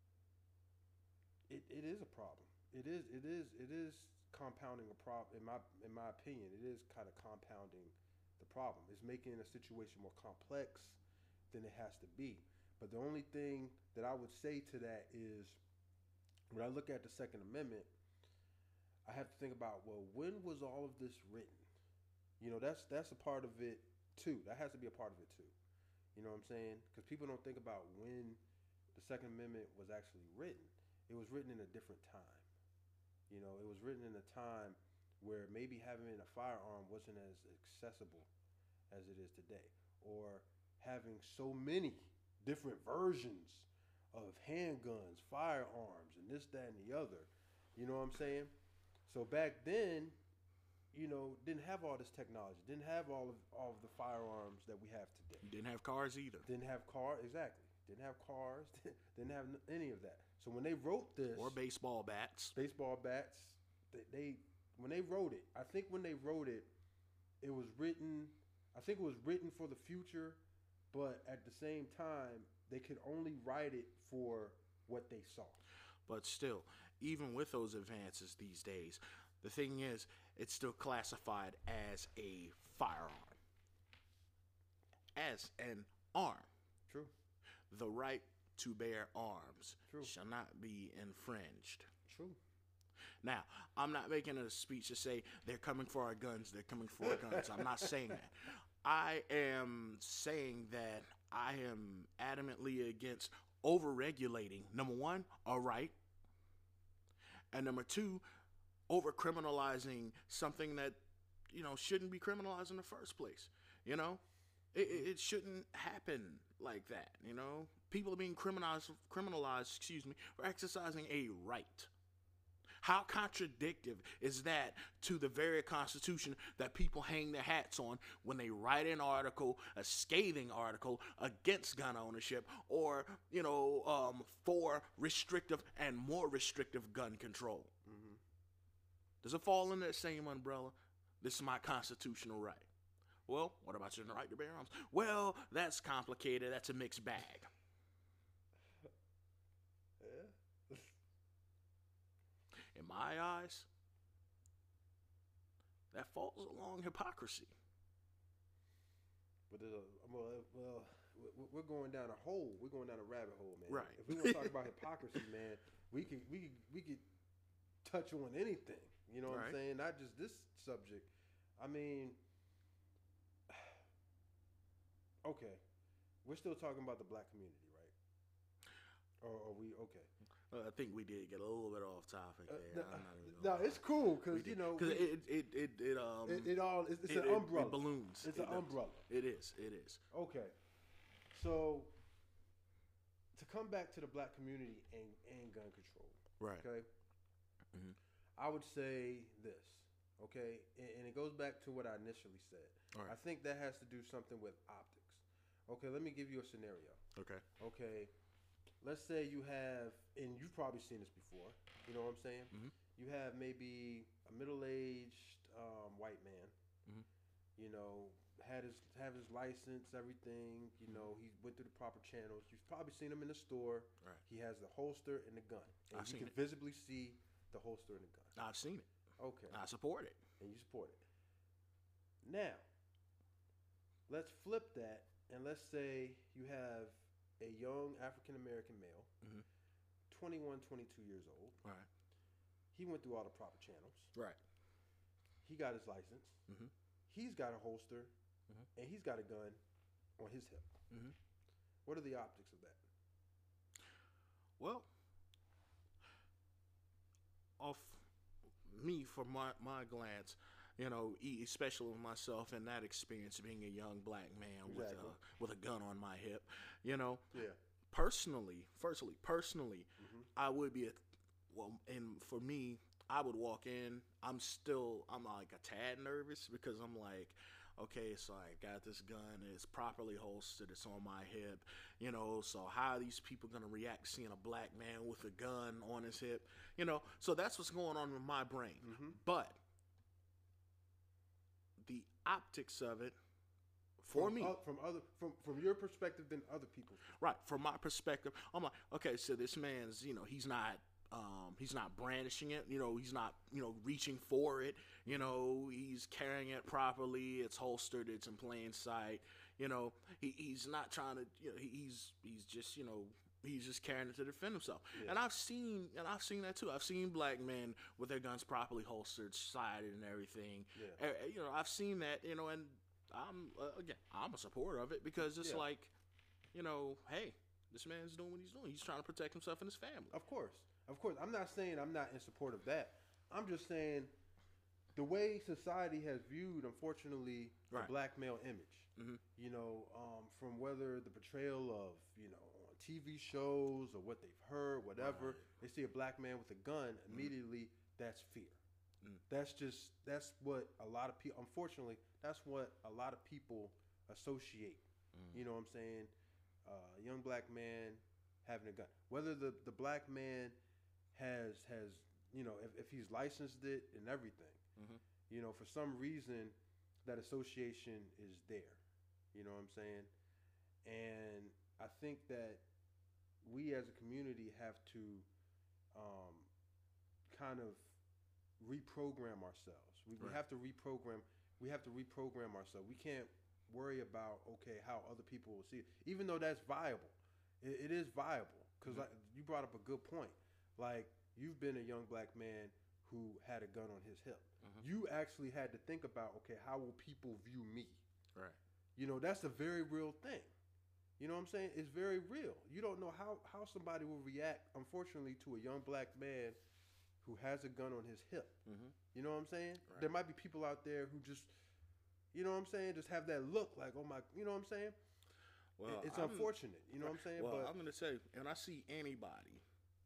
it it is a problem. It is it is it is compounding a problem. In my in my opinion, it is kind of compounding the problem. It's making a situation more complex than it has to be. But the only thing that I would say to that is, when I look at the Second Amendment, I have to think about, well, when was all of this written? You know, that's that's a part of it too. That has to be a part of it too. You know what I'm saying? Because people don't think about when the Second Amendment was actually written. It was written in a different time. You know, it was written in a time where maybe having a firearm wasn't as accessible as it is today, or having so many different versions of handguns, firearms, and this, that, and the other. You know what I'm saying? So back then, you know, didn't have all this technology, didn't have all of all of the firearms that we have today. Didn't have cars either. Didn't have cars, exactly. Didn't have cars. Didn't have any of that. So when they wrote this, Or baseball bats. baseball bats, they, they when they wrote it, I think when they wrote it, it was written. I think it was written for the future, but at the same time, they could only write it for what they saw. But still, even with those advances these days, the thing is, it's still classified as a firearm. As an arm. True. The right to bear arms True. shall not be infringed. True. Now, I'm not making a speech to say they're coming for our guns, they're coming for our guns. I'm not saying that. I am saying that I am adamantly against over-regulating, number one, a right, and number two, over-criminalizing something that, you know, shouldn't be criminalized in the first place. You know, it, it shouldn't happen like that, you know. People are being criminalized, criminalized, excuse me, for exercising a right. How contradictory is that to the very Constitution that people hang their hats on when they write an article, a scathing article against gun ownership, or, you know, um, for restrictive and more restrictive gun control? Mm-hmm. Does it fall in that same umbrella? This is my constitutional right. Well, what about your right to bear arms? Well, that's complicated. That's a mixed bag. Yeah. In my eyes, that falls along hypocrisy. But there's a, well, well, we're going down a hole. We're going down a rabbit hole, man. Right. If we want to talk about hypocrisy, man, we could we could we could touch on anything. You know what Right. I'm saying? Not just this subject. I mean, okay, we're still talking about the black community, right? Or are we okay? Uh, I think we did get a little bit off topic Uh, there. no, I'm not even no, gonna it's cool lie. because We you did. know 'Cause we- it it it it um it, it all it's, it's it, an it- umbrella. It balloons. It's It an does. umbrella. It is. It is. Okay, so to come back to the black community and, and gun control, Right. okay, Mhm. I would say this, okay, and, and it goes back to what I initially said. All right. I think that has to do something with optics. Okay, let me give you a scenario. Okay. Okay, let's say you have, and you've probably seen this before. You know what I'm saying? Mhm. You have maybe a middle-aged um, white man. Mhm. You know, had his have his license, everything. You know, he went through the proper channels. You've probably seen him in the store. Right. He has the holster and the gun, and I've you seen can it. visibly see the holster and the gun. I've seen it. Okay, I support it. and you support it. Now, let's flip that, and let's say you have a young African American male, Mhm. twenty-one, twenty-two years old. All right. He went through all the proper channels. Right. He got his license. Mhm. He's got a holster, Mhm. and he's got a gun on his hip. Mhm. What are the optics of that? Well, off me from my, my glance, you know, e- especially with myself and that experience of being a young black man with Exactly. a with a gun on my hip, you know, Yeah. personally, firstly, personally, Mhm. I would be a well, and for me, I would walk in. I'm still, I'm like a tad nervous because I'm like, okay, so I got this gun. It's properly holstered. It's on my hip. You know, so how are these people going to react seeing a black man with a gun on his hip? You know, so that's what's going on in my brain. Mhm. But the optics of it, for from, me, o- from other from from your perspective than other people's. right, from my perspective, I'm like, okay, so this man's, you know, he's not um, he's not brandishing it, you know, he's not, you know, reaching for it, you know, he's carrying it properly, it's holstered, it's in plain sight, you know, he, he's not trying to, you know, he, he's he's just, you know, he's just carrying it to defend himself. Yeah. And I've seen, and I've seen that too. I've seen black men with their guns properly holstered, sighted, and everything. Yeah. Uh, you know, I've seen that, you know, and I'm uh, again, I'm a supporter of it because it's Yeah. like, you know, hey, this man's doing what he's doing. He's trying to protect himself and his family. Of course, of course. I'm not saying I'm not in support of that. I'm just saying the way society has viewed, unfortunately, the Right. black male image. Mhm. You know, um, from whether the portrayal of, you know, on T V shows or what they've heard, whatever, Right. they see a black man with a gun, immediately that's fear. Mm. That's just that's what a lot of people. Unfortunately, that's what a lot of people associate. Mm. You know what I'm saying? Uh, a young black man having a gun. Whether the, the black man has has you know if, if he's licensed it and everything, Mhm. you know, for some reason that association is there. You know what I'm saying? And I think that we as a community have to um, kind of reprogram ourselves. We, we Right. have to reprogram. We have to reprogram ourselves. We can't worry about okay how other people will see it, even though that's viable. It, it is viable because mm-hmm. you brought up a good point. Like you've been a young black man who had a gun on his hip. Mm-hmm. You actually had to think about okay, how will people view me? Right. You know, that's a very real thing. You know what I'm saying? It's very real. You don't know how, how somebody will react, unfortunately, to a young black man who has a gun on his hip. Mm-hmm. You know what I'm saying? Right. There might be people out there who just, you know what I'm saying, just have that look like, oh my, you know what I'm saying? Well, it's I'm, unfortunate. You know what I'm saying? Well, but I'm going to say, and I see anybody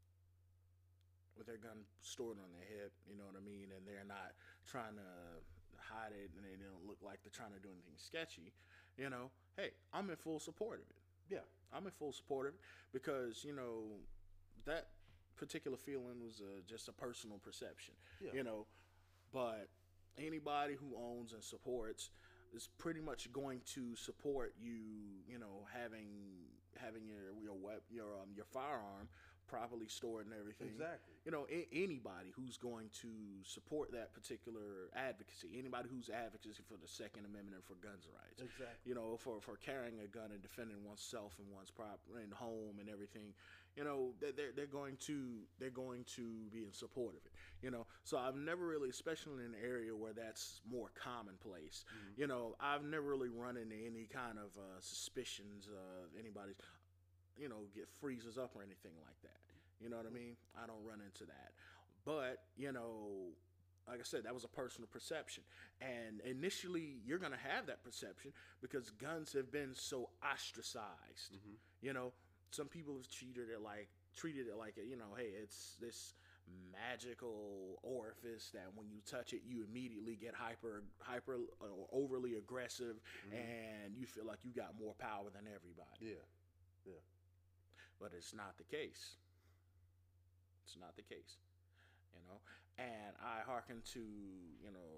with their gun stored on their hip, you know what I mean, and they're not trying to hide it and they don't look like they're trying to do anything sketchy, you know, hey, I'm in full support of it. Yeah. I'm in full support of it because, you know, that particular feeling was uh, just a personal perception, yeah. you know, but anybody who owns and supports is pretty much going to support you, you know, having having your your web, your um, your firearm properly stored and everything. Exactly. You know, a- anybody who's going to support that particular advocacy, anybody who's advocacy for the Second Amendment and for guns rights. Exactly. You know, for, for carrying a gun and defending oneself and one's property and home and everything. You know, they're they're going to they're going to be in support of it. You know, so I've never really, especially in an area where that's more commonplace. Mm-hmm. You know, I've never really run into any kind of uh, suspicions of anybody's. You know, get freezes up or anything like that. You know what I mean? I don't run into that. But, you know, like I said, that was a personal perception. And initially, you're going to have that perception because guns have been so ostracized. Mm-hmm. You know, some people have treated it like, treated it like, a, you know, hey, it's this magical orifice that when you touch it, you immediately get hyper, hyper or overly aggressive mm-hmm. and you feel like you got more power than everybody. Yeah, yeah. But it's not the case. It's not the case, you know. And I hearken to, you know,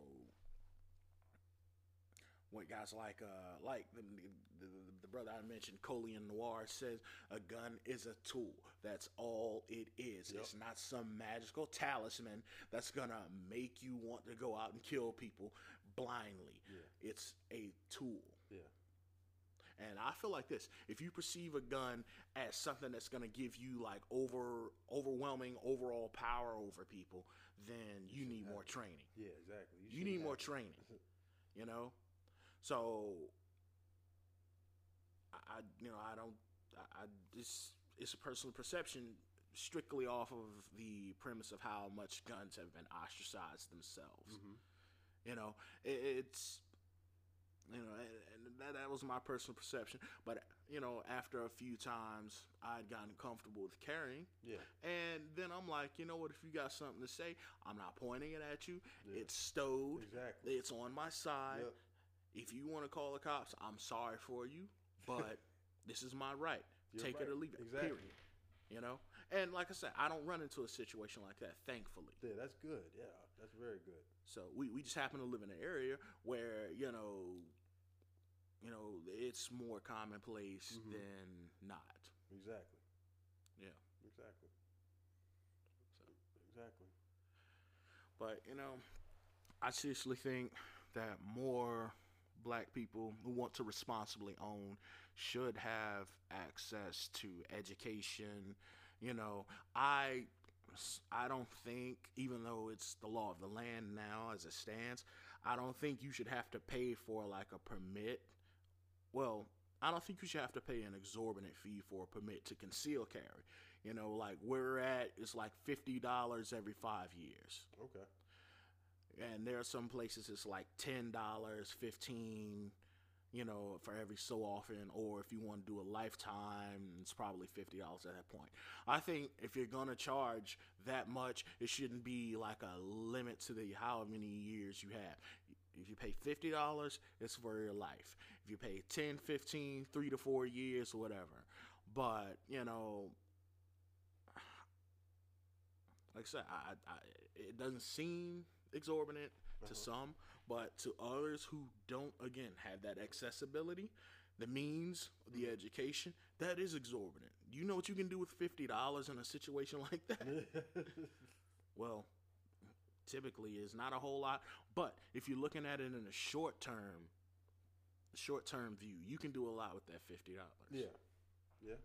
what guys like, uh, like the, the, the brother I mentioned, Colion Noir, says a gun is a tool. That's all it is. Yep. It's not some magical talisman that's gonna make you want to go out and kill people blindly. Yeah. It's a tool. Yeah. And I feel like this, if you perceive a gun as something that's going to give you like over overwhelming overall power over people, then you, you need more training. Yeah, exactly. You, you need more training, you know? So, I, you know, I don't, I, I this, it's a personal perception strictly off of the premise of how much guns have been ostracized themselves. Mm-hmm. You know, it, it's... You know, and, and that, that was my personal perception. But, you know, after a few times, I'd gotten comfortable with carrying. Yeah. And then I'm like, you know what? If you got something to say, I'm not pointing it at you. Yeah. It's stowed. Exactly. It's on my side. Yep. If you want to call the cops, I'm sorry for you. But this is my right. You're Take right. it or leave it. Exactly. Period. You know? And like I said, I don't run into a situation like that, thankfully. Yeah, that's good. Yeah, that's very good. So we, we just happen to live in an area where, you know, you know, it's more commonplace mm-hmm. than not. Exactly. Yeah. Exactly. So, exactly. But, you know, I seriously think that more black people who want to responsibly own should have access to education. You know, I I don't think, even though it's the law of the land now as it stands, I don't think you should have to pay for like a permit. Well, I don't think you should have to pay an exorbitant fee for a permit to conceal carry. You know, like where we're at, it's like fifty dollars every five years. Okay. And there are some places it's like ten dollars, fifteen dollars, you know, for every so often. Or if you want to do a lifetime, it's probably fifty dollars at that point. I think if you're going to charge that much, it shouldn't be like a limit to the how many years you have. If you pay fifty dollars, it's for your life. If you pay ten, fifteen, three to four years, whatever. But, you know, like I said, I, I, it doesn't seem exorbitant uh-huh. to some, but to others who don't, again, have that accessibility, the means, the mm-hmm. education, that is exorbitant. You know what you can do with fifty dollars in a situation like that? Well, typically is not a whole lot, but if you're looking at it in a short term short-term view, you can do a lot with that fifty dollars. Yeah. Yeah.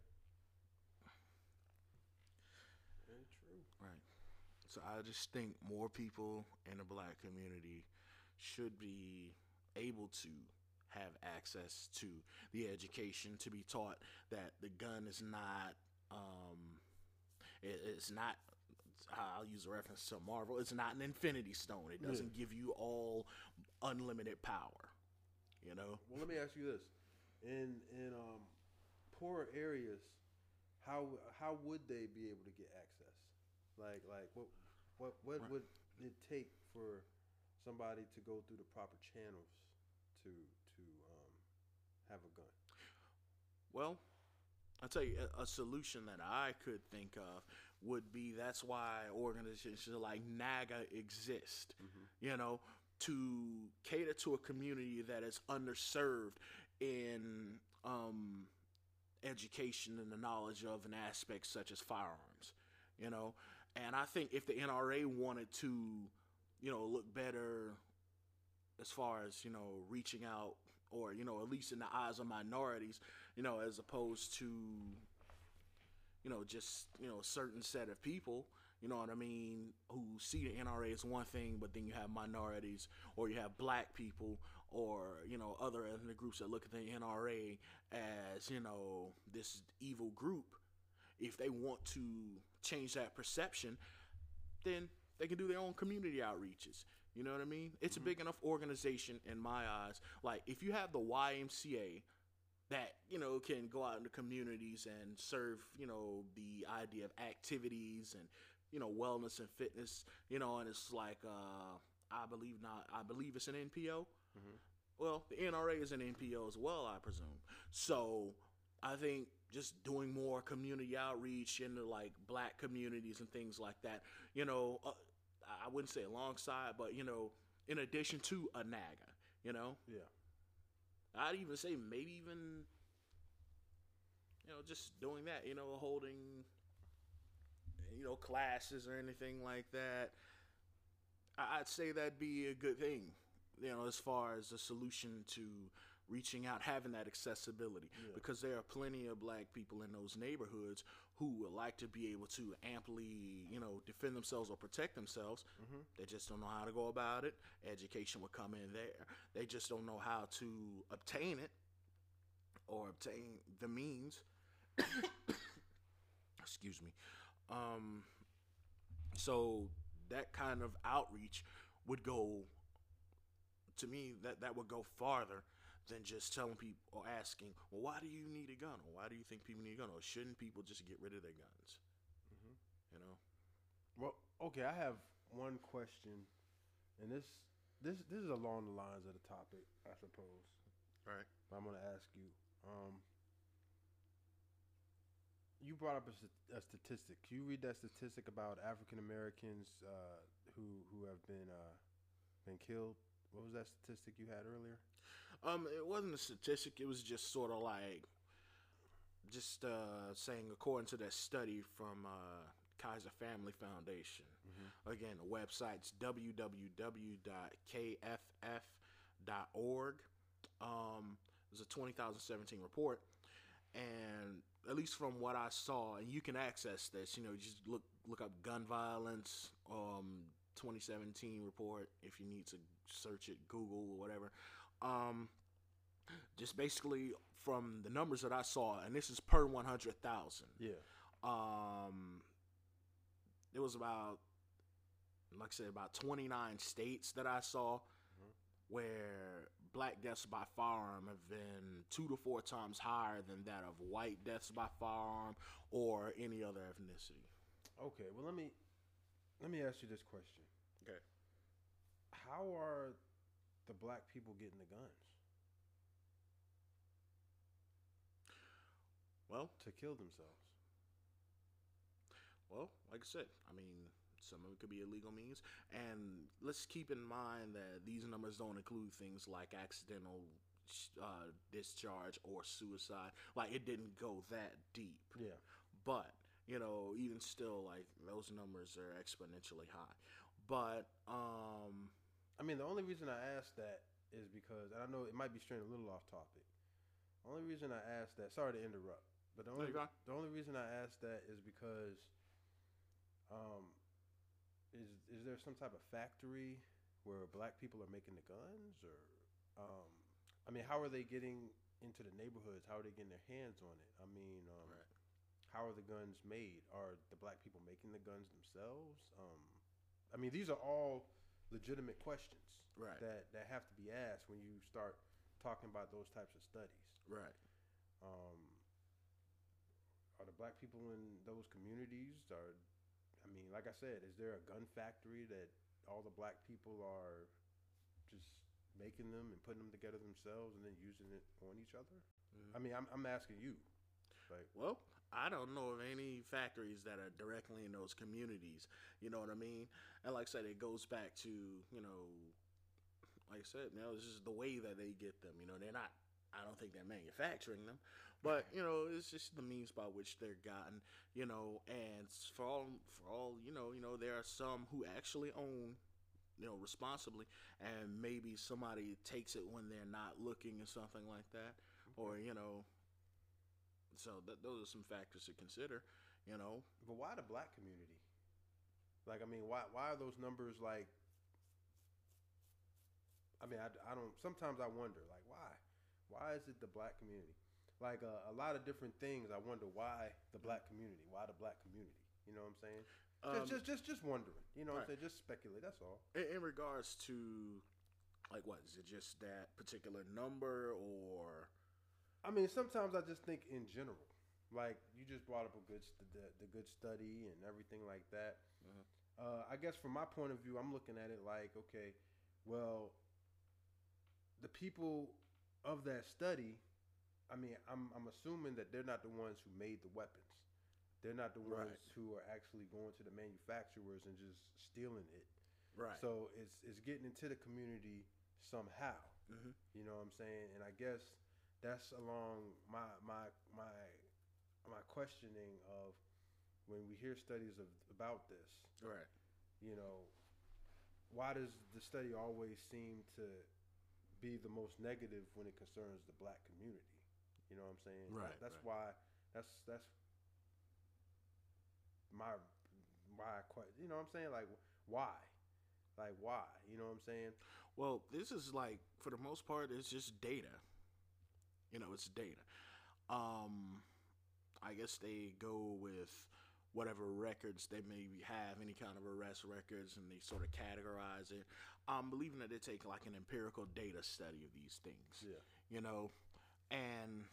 Very true. Right. So I just think more people in the black community should be able to have access to the education, to be taught that the gun is not, um, it, it's not, I'll use a reference to Marvel, it's not an infinity stone. It doesn't yeah. give you all unlimited power, you know? Well, let me ask you this. In, in um, poorer areas, how how would they be able to get access? Like, like what what what right. would it take for somebody to go through the proper channels to to um, have a gun? Well, I'll tell you a, a solution that I could think of would be, that's why organizations like NAGA exist. Mm-hmm. You know, to cater to a community that is underserved in um, education and the knowledge of an aspect such as firearms. You know, and I think if the N R A wanted to, you know, look better as far as, you know, reaching out, or, you know, at least in the eyes of minorities, you know, as opposed to, you know, just, you know, a certain set of people, you know what I mean, who see the N R A as one thing, but then you have minorities, or you have black people, or, you know, other ethnic groups that look at the N R A as, you know, this evil group. If they want to change that perception, then they can do their own community outreaches. You know what I mean? It's mm-hmm. a big enough organization in my eyes. Like, if you have the Y M C A that, you know, can go out in the communities and serve, you know, the idea of activities and, you know, wellness and fitness, you know, and it's like, uh, I believe not, I believe it's an N P O. Mm-hmm. Well, the N R A is an N P O as well, I presume. So I think just doing more community outreach into like black communities and things like that, you know, uh, I wouldn't say alongside, but, you know, in addition to a NAGA, you know? Yeah. I'd even say maybe even, you know, just doing that, you know, holding, you know, classes or anything like that. I'd say that'd be a good thing, you know, as far as a solution to reaching out, having that accessibility, yeah. because there are plenty of black people in those neighborhoods who would like to be able to amply, you know, defend themselves or protect themselves. Mm-hmm. They just don't know how to go about it. Education would come in there. They just don't know how to obtain it or obtain the means. Excuse me. Um, so that kind of outreach would go, to me, that, that would go farther than just telling people or asking, well, why do you need a gun? Or why do you think people need a gun? Or shouldn't people just get rid of their guns? Mm-hmm. You know? Well, okay, I have one question, and this this this is along the lines of the topic, I suppose. All right. But I'm going to ask you. Um, you brought up a, a statistic. Can you read that statistic about African Americans uh, who who have been uh, been killed? What was that statistic you had earlier? Um, it wasn't a statistic. It was just sort of like, just uh, saying, according to that study from uh, Kaiser Family Foundation. Mm-hmm. Again, the website's w w w dot k f f dot org. Um, it was a twenty seventeen report, and at least from what I saw, and you can access this, you know, just look look up gun violence, um, twenty seventeen report if you need to search it, Google or whatever. Um, just basically from the numbers that I saw, and this is per one hundred thousand. Yeah. Um, there was about, like I said, about twenty-nine states that I saw mm-hmm. where black deaths by firearm have been two to four times higher than that of white deaths by firearm or any other ethnicity. Okay, well, let me let me ask you this question. Okay. How are the black people getting the guns? Well, to kill themselves. Well, like I said, I mean, some of it could be illegal means, and let's keep in mind that these numbers don't include things like accidental uh, discharge or suicide. Like, it didn't go that deep. Yeah. But, you know, even still, like, those numbers are exponentially high. But, um... I mean, the only reason I asked that is because, and I know it might be straying a little off topic. The only reason I asked that, sorry to interrupt, but the only the only reason I asked that is because, um, is is there some type of factory where black people are making the guns, or, um, I mean, how are they getting into the neighborhoods? How are they getting their hands on it? I mean, um, right. How are the guns made? Are the black people making the guns themselves? Um, I mean, these are all legitimate questions, right, that, that have to be asked when you start talking about those types of studies. Right. Um, are the black people in those communities, are, I mean, like I said, is there a gun factory that all the black people are just making them and putting them together themselves and then using it on each other? Mm-hmm. I mean, I'm, I'm asking you. Like, well, I don't know of any factories that are directly in those communities. You know what I mean? And like I said, it goes back to, you know, like I said, you know, it's just the way that they get them. You know, they're not, I don't think they're manufacturing them, but, you know, it's just the means by which they're gotten, you know, and for all, for all, you know, you know, there are some who actually own, you know, responsibly, and maybe somebody takes it when they're not looking or something like that, okay. Or, you know, so th- those are some factors to consider, you know. But why the black community? Like, I mean, why why are those numbers like? I mean, I, I don't. Sometimes I wonder, like, why? Why is it the black community? Like uh, a lot of different things. I wonder why the black community. Why the black community? You know what I'm saying? Um, just, just, just, just wondering. You know what right. I'm saying? Just speculate. That's all. In, in regards to, like, what is it? Just that particular number, or? I mean, sometimes I just think in general, like you just brought up a good st- the, the good study and everything like that. Mm-hmm. Uh, I guess from my point of view, I'm looking at it like, okay, well, the people of that study, I mean, I'm I'm assuming that they're not the ones who made the weapons. They're not the ones right. who are actually going to the manufacturers and just stealing it. Right. So it's it's getting into the community somehow. Mm-hmm. You know what I'm saying? And I guess that's along my my my my questioning of when we hear studies of about this. Right. You know, why does the study always seem to be the most negative when it concerns the black community? You know what I'm saying? Right. That's right. why that's that's my why quite you know what I'm saying? Like why? Like why? You know what I'm saying? Well, this is like, for the most part, it's just data. You know, it's data. Um, I guess they go with whatever records they maybe have, any kind of arrest records, and they sort of categorize it. I'm believing that they take like an empirical data study of these things. Yeah. You know, and,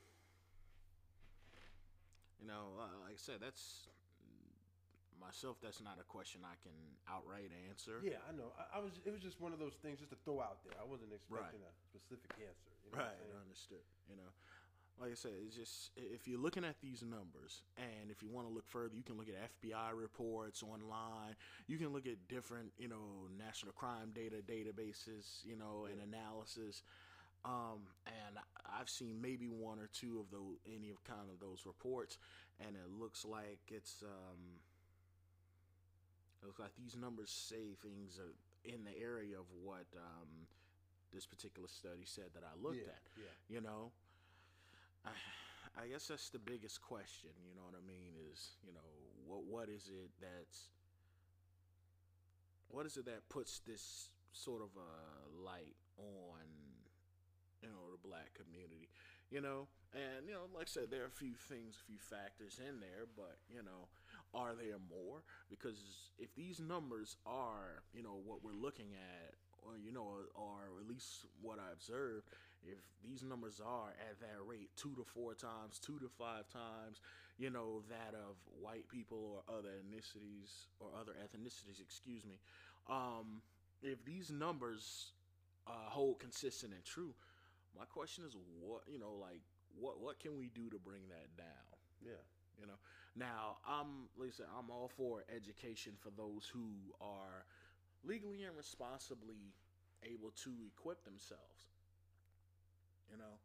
you know, uh, like I said, that's, myself, that's not a question I can outright answer. Yeah, I know. I, I was. It was just one of those things just to throw out there. I wasn't expecting right. a specific answer. You know right, I understood. You know, like I said, it's just, if you're looking at these numbers, and if you want to look further, you can look at F B I reports online. You can look at different, you know, national crime data databases, you know, yeah. and analysis. Um, and I've seen maybe one or two of those, any of kind of those reports, and it looks like it's. Um, It looks like these numbers say things are in the area of what um, this particular study said that I looked yeah, at. Yeah. You know, I, I guess that's the biggest question. You know what I mean? Is, you know, what what is it that's what is it that puts this sort of a light on, you know, the black community? You know, and, you know, like I said, there are a few things, a few factors in there, but, you know, are there more? Because if these numbers are, you know, what we're looking at, or, you know, or at least what I observed, if these numbers are at that rate, two to four times, two to five times, you know, that of white people or other ethnicities, or other ethnicities, excuse me, um, if these numbers uh, hold consistent and true, my question is, what, you know, like, what what can we do to bring that down? Yeah. You know, now I'm, like I said, I'm all for education for those who are legally and responsibly able to equip themselves. You know,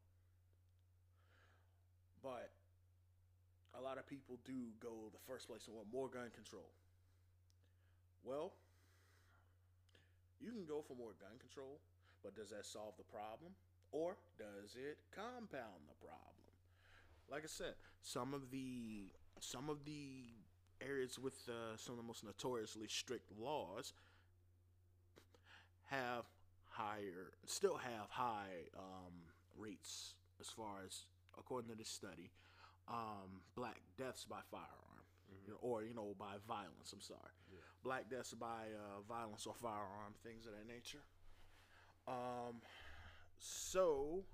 but a lot of people do go the first place and want more gun control. Well, you can go for more gun control, But does that solve the problem? Or does it compound the problem? Like I said, some of the some of the areas with uh, some of the most notoriously strict laws have higher, still have high um, rates as far as, according to this study, um, black deaths by firearm, Mm-hmm. you know, or you know by violence. I'm sorry, Yeah. black deaths by uh, violence or firearm, things of that nature. Um, so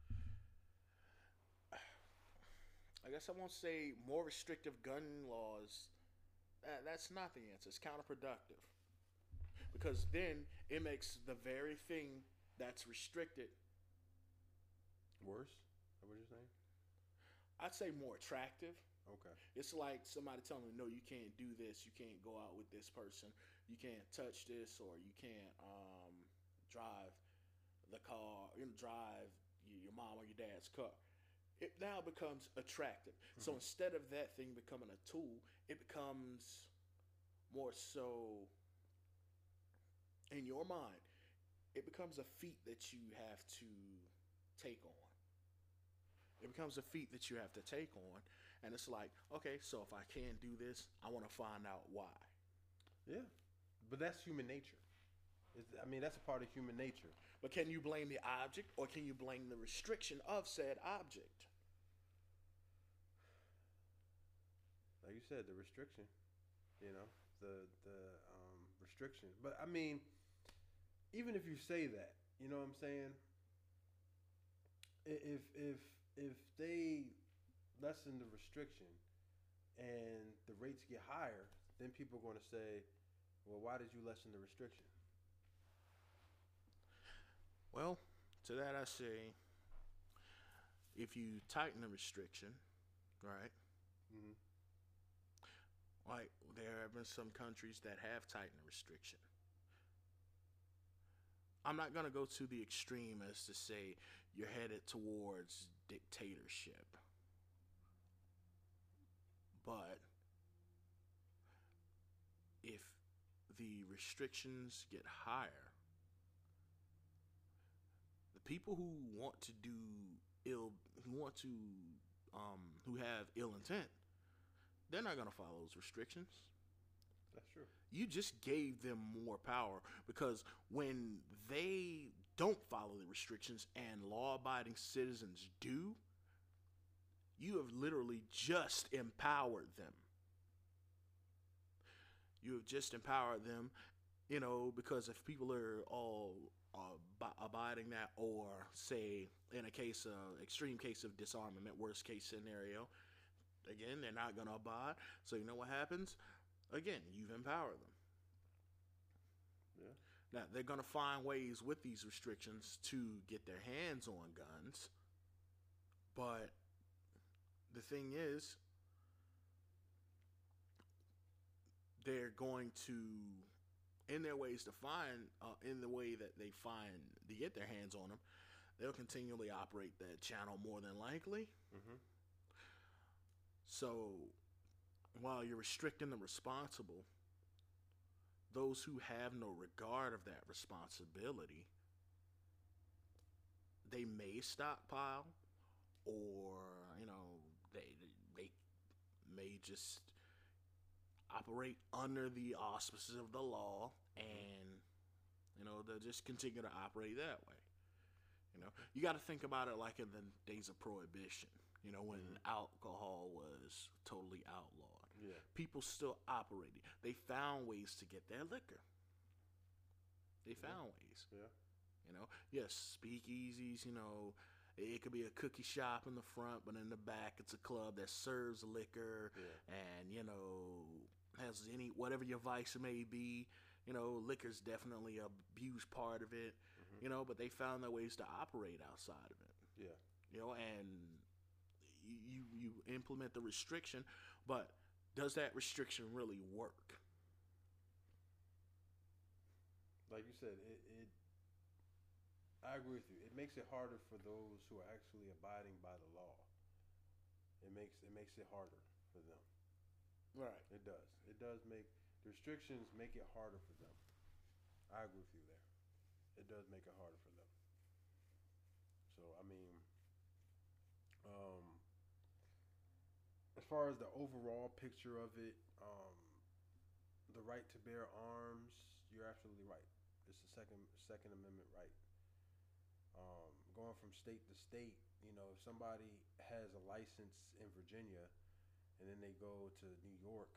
I guess I won't say more restrictive gun laws. That, that's not the answer. It's counterproductive because then it makes the very thing that's restricted, Worse? Is that what you're saying? I'd say, more attractive. Okay. It's like somebody telling me, no, you can't do this. You can't go out with this person. You can't touch this, or you can't um, drive the car, you know, drive your mom or your dad's car. It now becomes attractive. Mm-hmm. So instead of that thing becoming a tool, it becomes more so in your mind. It becomes a feat that you have to take on. It becomes a feat that you have to take on. And it's like, okay, so if I can't do this, I want to find out why. Yeah. But that's human nature. It's, I mean, that's a part of human nature. But can you blame the object, or can you blame the restriction of said object? Like you said, the restriction, you know, the the um, restriction. But I mean, even if you say that, you know what I'm saying? If if if they lessen the restriction and the rates get higher, then people are going to say, well, why did you lessen the restriction? Well, to that I say, if you tighten the restriction, right? Mm-hmm. Like, there have been some countries that have tightened the restriction. I'm not going to go to the extreme as to say you're headed towards dictatorship. But if the restrictions get higher, the people who want to do ill, who want to, um, who have ill intent, they're not going to follow those restrictions. That's true. You just gave them more power, because when they don't follow the restrictions and law-abiding citizens do, you have literally just empowered them. You have just empowered them, you know, because if people are all uh, abiding that, or say in a case of extreme case of disarmament, worst case scenario, again, they're not going to abide. So you know what happens? Again, you've empowered them. Yeah. Now, they're going to find ways with these restrictions to get their hands on guns. But the thing is, they're going to, in their ways to find, uh, in the way that they find to get their hands on them, they'll continually operate that channel more than likely. Mm-hmm. So, while you're restricting the responsible, those who have no regard of that responsibility, they may stockpile, or, you know, they they may just operate under the auspices of the law, and, you know, they'll just continue to operate that way. You know, you got to think about it like in the days of Prohibition, you know, when mm-hmm. alcohol was totally outlawed. Yeah. People still operated. They found ways to get their liquor. They found yeah. ways. Yeah. You know, yes, speakeasies, you know, it could be a cookie shop in the front, but in the back it's a club that serves liquor, yeah. and, you know, has any, whatever your vice may be, you know, liquor's definitely a huge part of it, mm-hmm. you know, but they found their ways to operate outside of it. Yeah. You know, and you, you implement the restriction, but does that restriction really work? Like you said, it, it I agree with you. It makes it harder for those who are actually abiding by the law. It makes it makes it harder for them. Right. It does. It does make the restrictions make it harder for them. I agree with you there. It does make it harder for them. far as the overall picture of it, um, the right to bear arms, you're absolutely right. It's the second Second Amendment right. Um, going from state to state, you know, if somebody has a license in Virginia and then they go to New York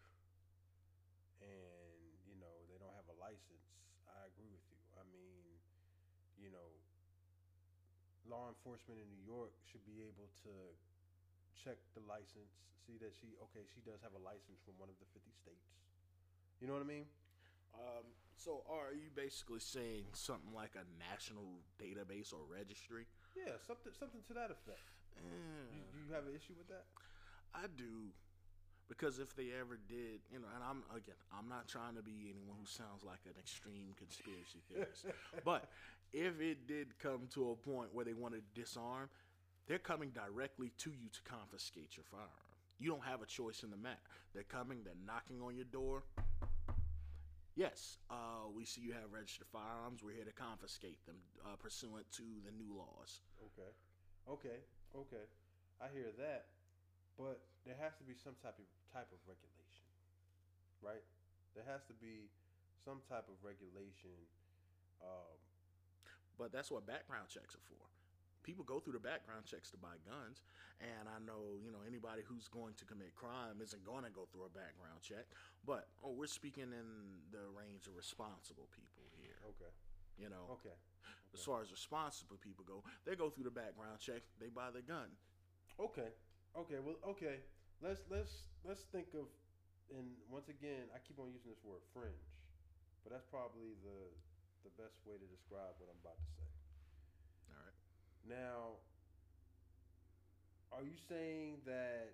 and, you know, they don't have a license, I agree with you. I mean, you know, law enforcement in New York should be able to check the license, see that she, okay, she does have a license from one of the fifty states. You know what I mean? Um, so are you basically saying something like a national database or registry? Yeah, something something to that effect. Mm. You, you have an issue with that? I do, because if they ever did, you know, and I'm again, I'm not trying to be anyone who sounds like an extreme conspiracy theorist, but if it did come to a point where they want to disarm, they're coming directly to you to confiscate your firearm. You don't have a choice in the matter. They're coming, they're knocking on your door. Yes, uh, we see you have registered firearms. We're here to confiscate them uh, pursuant to the new laws. Okay, okay, okay. I hear that, but there has to be some type of type of regulation, right? There has to be some type of regulation. Um, but that's what background checks are for. People go through the background checks to buy guns, and I know, you know, anybody who's going to commit crime isn't going to go through a background check, but oh, we're speaking in the range of responsible people here. Okay. You know, okay. okay. As far as responsible people go, they go through the background check, they buy the gun. Okay. Okay. Well, okay. Let's let's let's think of, and once again, I keep on using this word fringe, but that's probably the the best way to describe what I'm about to say. All right. Now, are you saying that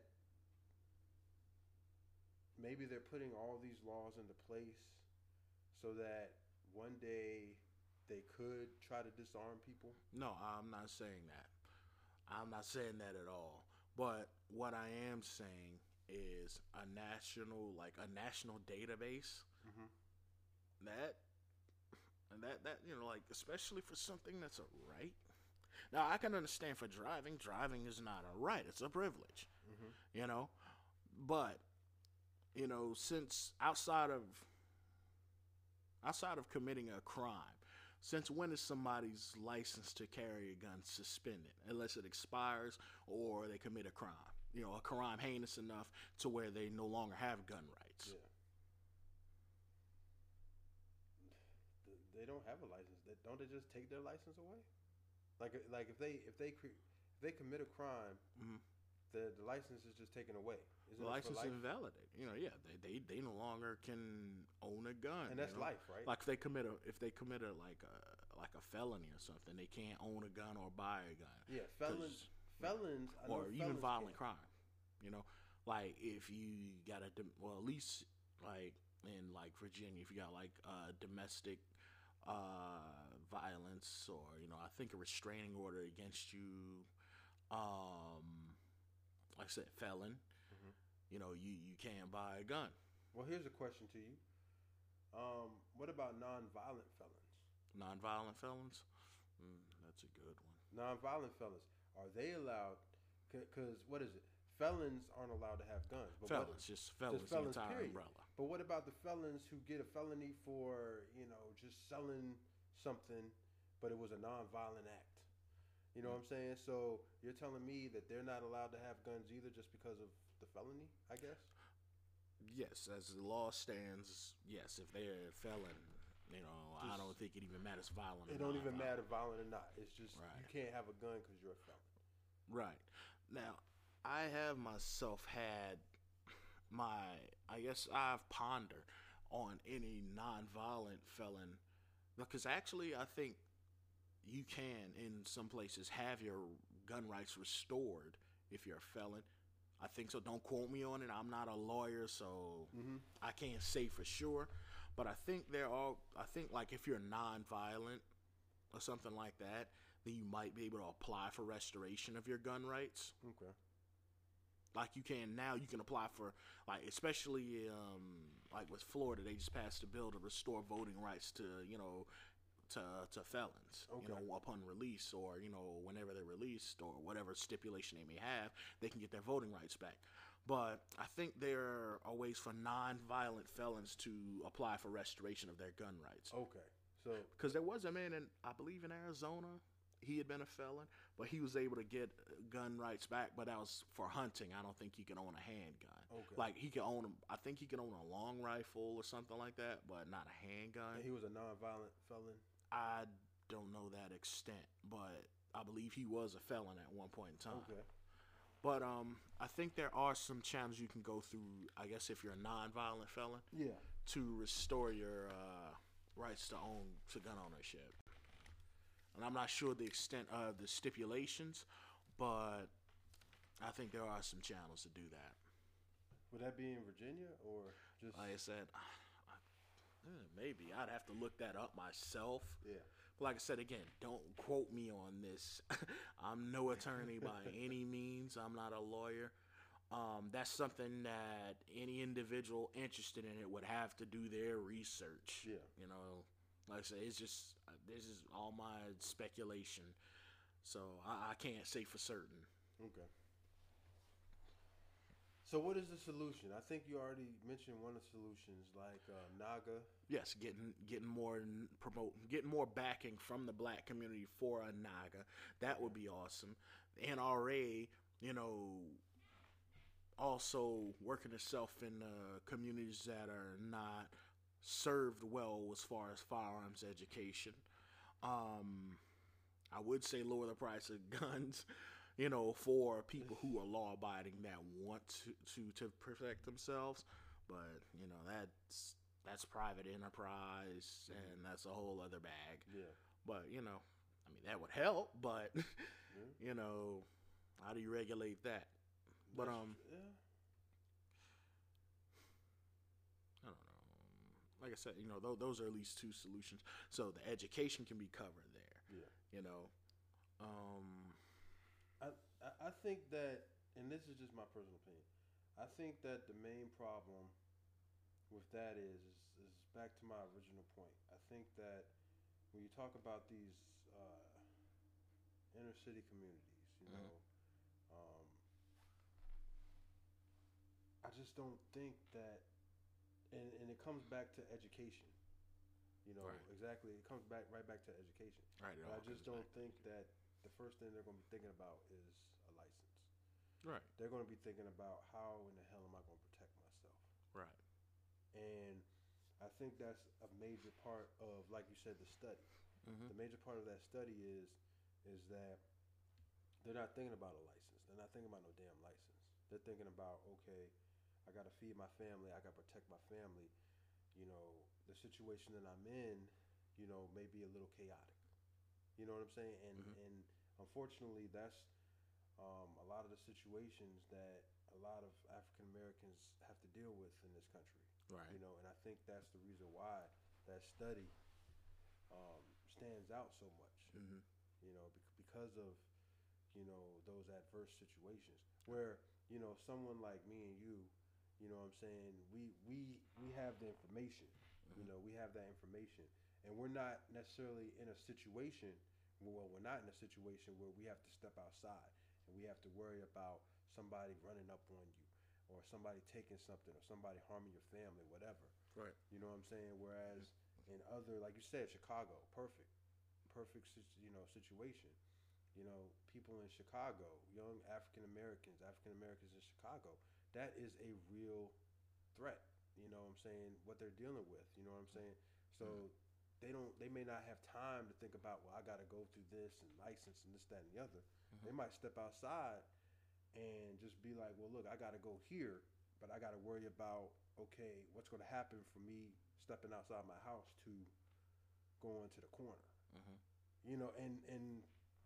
maybe they're putting all these laws into place so that one day they could try to disarm people? No, I'm not saying that. I'm not saying that at all. But what I am saying is a national, like a national database. Mm-hmm. That, and that, that, you know, like, especially for something that's a right. Now, I can understand for driving. Driving is not a right. It's a privilege, mm-hmm. you know. But, you know, since outside of outside of committing a crime, since when is somebody's license to carry a gun suspended? Unless it expires or they commit a crime. You know, a crime heinous enough to where they no longer have gun rights. Yeah. They don't have a license. Don't they just take their license away? Like, like if they if they if they commit a crime, mm-hmm. the the license is just taken away. Isn't the license is invalidated. You know, yeah, they, they they no longer can own a gun. And that's you know? life, right? Like if they commit a if they commit a like a like a felony or something, they can't own a gun or buy a gun. Yeah, felons, felons, I or know even felons violent can. crime. You know, like if you got a well, at least like in like Virginia, if you got like uh, domestic. Uh, violence, or you know, I think a restraining order against you, um, like I said, felon. Mm-hmm. You know, you you can't buy a gun. Well, here's a question to you. Um, what about non-violent felons? Non-violent felons? Mm, that's a good one. Non-violent felons, are they allowed? Because what is it? Felons aren't allowed to have guns. But felons, what, just felons, just felons, the entire period. umbrella. But what about the felons who get a felony for, you know, just selling something, but it was a non-violent act? You know mm-hmm. what I'm saying? So you're telling me that they're not allowed to have guns either just because of the felony, I guess? Yes, as the law stands, yes. If they're a felon, you know, just, I don't think it even matters violent or not. It don't even matter violent or not. It's just right. You can't have a gun because you're a felon. Right. Now, I have myself had my, I guess I've pondered on any non-violent felon, because actually I think you can, in some places, have your gun rights restored if you're a felon. I think so. Don't quote me on it. I'm not a lawyer, so mm-hmm. I can't say for sure. But I think there are, I think like if you're non-violent or something like that, then you might be able to apply for restoration of your gun rights. Okay. Like you can now, you can apply for, like, especially um, like with Florida, they just passed a bill to restore voting rights to, you know, to to felons, okay. you know, upon release, or, you know, whenever they're released, or whatever stipulation they may have, they can get their voting rights back. But I think there are ways for non-violent felons to apply for restoration of their gun rights. Okay. So, Because there was a man in, I believe, in Arizona. He had been a felon, but he was able to get gun rights back. But that was for hunting. I don't think he could own a handgun. Okay. Like he could own, I think he could own a long rifle or something like that, but not a handgun. and he was a non-violent felon. I don't know that extent, but I believe he was a felon at one point in time. Okay. But um, I think there are some channels you can go through. I guess if you're a non-violent felon, Yeah. to restore your uh, rights to own to gun ownership. And I'm not sure the extent of the stipulations, but I think there are some channels to do that. Would that be in Virginia or just? Like I said, I, maybe I'd have to look that up myself. Yeah. But like I said, again, don't quote me on this. I'm no attorney by any means. I'm not a lawyer. Um, that's something that any individual interested in it would have to do their research. Yeah. You know, like I said, it's just uh, this is all my speculation, so I, I can't say for certain. Okay. So what is the solution? I think you already mentioned one of the solutions, like uh, NAGA. Yes, getting getting more promote, getting more backing from the black community for a NAGA. That would be awesome. The N R A, you know, also working itself in uh, communities that are not served well as far as firearms education. Um, I would say lower the price of guns, you know, for people who are law abiding that want to, to, to protect themselves. But, you know, that's that's private enterprise and that's a whole other bag. Yeah. But, you know, I mean, that would help, but, Yeah. you know, how do you regulate that? But, That's- um, yeah. I don't know. Like I said, you know, th- those are at least two solutions. So the education can be covered there. Yeah. You know, um, I, I I think that, and this is just my personal opinion, I think that the main problem with that is, is, is back to my original point. I think that when you talk about these uh, inner city communities, you Mhm. know, um, I just don't think that, and, and it comes back to education. You know, Right. exactly. It comes back right back to education. right. it And I all just comes don't back. think that the first thing they're going to be thinking about is a license. Right. They're going to be thinking about how in the hell am I going to protect myself? Right. And I think that's a major part of, like you said, the study. Mm-hmm. The major part of that study is is that they're not thinking about a license. They're not thinking about no damn license. They're thinking about, okay, I got to feed my family. I got to protect my family. You know, the situation that I'm in, you know, may be a little chaotic. You know what I'm saying? And Mhm. and unfortunately, that's um, a lot of the situations that a lot of African Americans have to deal with in this country. Right. You know, and I think that's the reason why that study um, stands out so much. Mm-hmm. You know, bec- because of you know those adverse situations where you know someone like me and you, you know, what I'm saying we we we have the information. You know, we have that information, and we're not necessarily in a situation. Well, we're not in a situation where we have to step outside and we have to worry about somebody running up on you, or somebody taking something, or somebody harming your family, whatever. Right. You know what I'm saying? Whereas in other, like you said, Chicago, perfect, perfect, sit- you know, situation. You know, people in Chicago, young African Americans, African Americans in Chicago, that is a real threat. You know what I'm saying? What they're dealing with. You know what I'm saying? So they don't, they may not have time to think about, well, I got to go through this and license and this, that, and the other. They might step outside and just be like, well, look, I got to go here, but I got to worry about, okay, what's going to happen for me stepping outside my house to going to the corner. Mm-hmm. You know, and and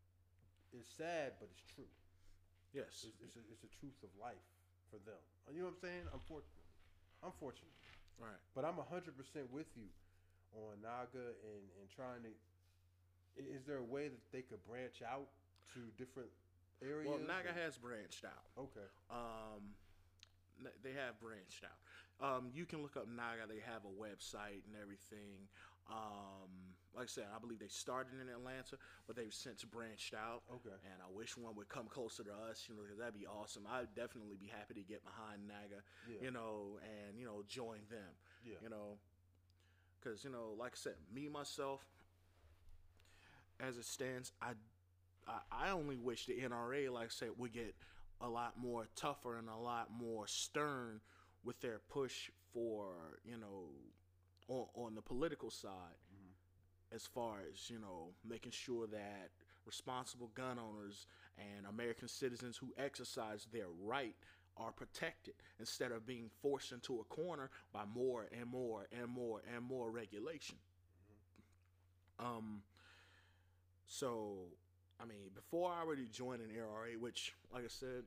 it's sad, but it's true. Yes. It's it's a, it's a truth of life for them. You know what I'm saying? Unfortunately, unfortunately. Right. But I'm a hundred percent with you on NAGA and and trying to. i- Is there a way that they could branch out to different areas? Well, NAGA or- has branched out. Okay. Um, n- they have branched out. Um, you can look up NAGA. They have a website and everything. Um, like I said, I believe they started in Atlanta, but they've since branched out. Okay. And I wish one would come closer to us, you know, because that'd be awesome. I'd definitely be happy to get behind NAGA, Yeah. you know, and, you know, join them, Yeah. you know. Because, you know, like I said, me, myself, as it stands, I, I, I only wish the N R A, like I said, would get a lot more tougher and a lot more stern with their push for, you know, on, on the political side, mm-hmm. as far as, you know, making sure that responsible gun owners and American citizens who exercise their right are protected instead of being forced into a corner by more and more and more and more regulation. Mm-hmm. Um, so, I mean, before I already joined an N R A, which, like I said,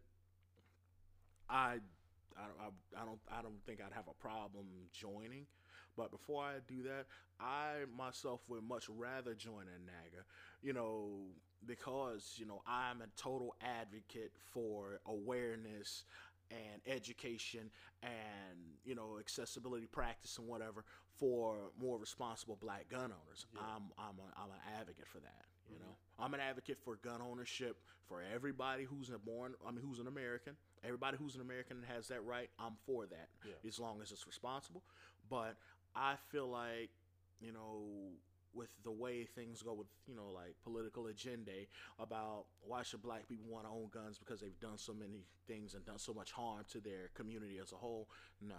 I, I, I, I don't, I don't think I'd have a problem joining. But before I do that, I myself would much rather join a NAGA, you know, because, you know, I'm a total advocate for awareness and education and, you know, accessibility practice and whatever for more responsible black gun owners. Yeah. I'm I'm a, I'm an advocate for that. You mm-hmm. know, I'm an advocate for gun ownership for everybody who's a born. I mean, who's an American. Everybody who's an American and has that right. I'm for that, yeah. as long as it's responsible. But I feel like, you know, with the way things go with, you know, like political agenda about why should black people want to own guns because they've done so many things and done so much harm to their community as a whole. No.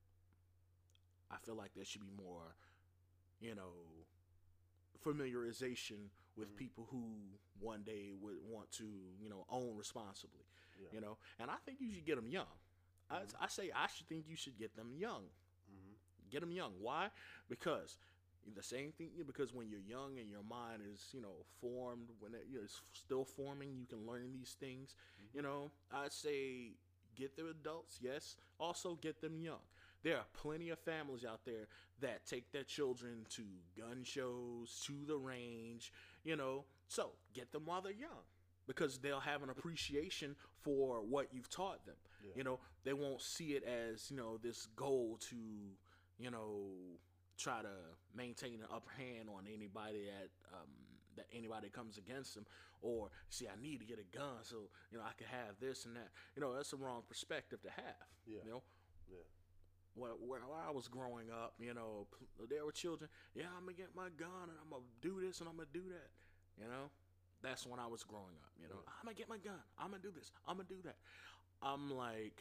I feel like there should be more, you know, familiarization with mm-hmm. people who one day would want to, you know, own responsibly, yeah. you know, and I think you should get them young. Mm-hmm. I, I say I should think you should get them young. Mm-hmm. Get them young. Why? Because the same thing, because when you're young and your mind is, you know, formed, when it, you know, it's still forming, you can learn these things. Mm-hmm. You know, I say get the adults, yes. Also get them young. There are plenty of families out there that take their children to gun shows, to the range, you know. So get them while they're young because they'll have an appreciation for what you've taught them. Yeah. You know, they won't see it as, you know, this goal to, you know, try to maintain an upper hand on anybody that um, that anybody comes against them, or see, I need to get a gun so, you know, I can have this and that. You know, that's a wrong perspective to have. Yeah. You know, yeah. When, when I was growing up, you know, there were children. Yeah, I'm gonna get my gun and I'm gonna do this and I'm gonna do that. You know, that's when I was growing up. You know, yeah. I'm gonna get my gun. I'm gonna do this. I'm gonna do that. I'm like,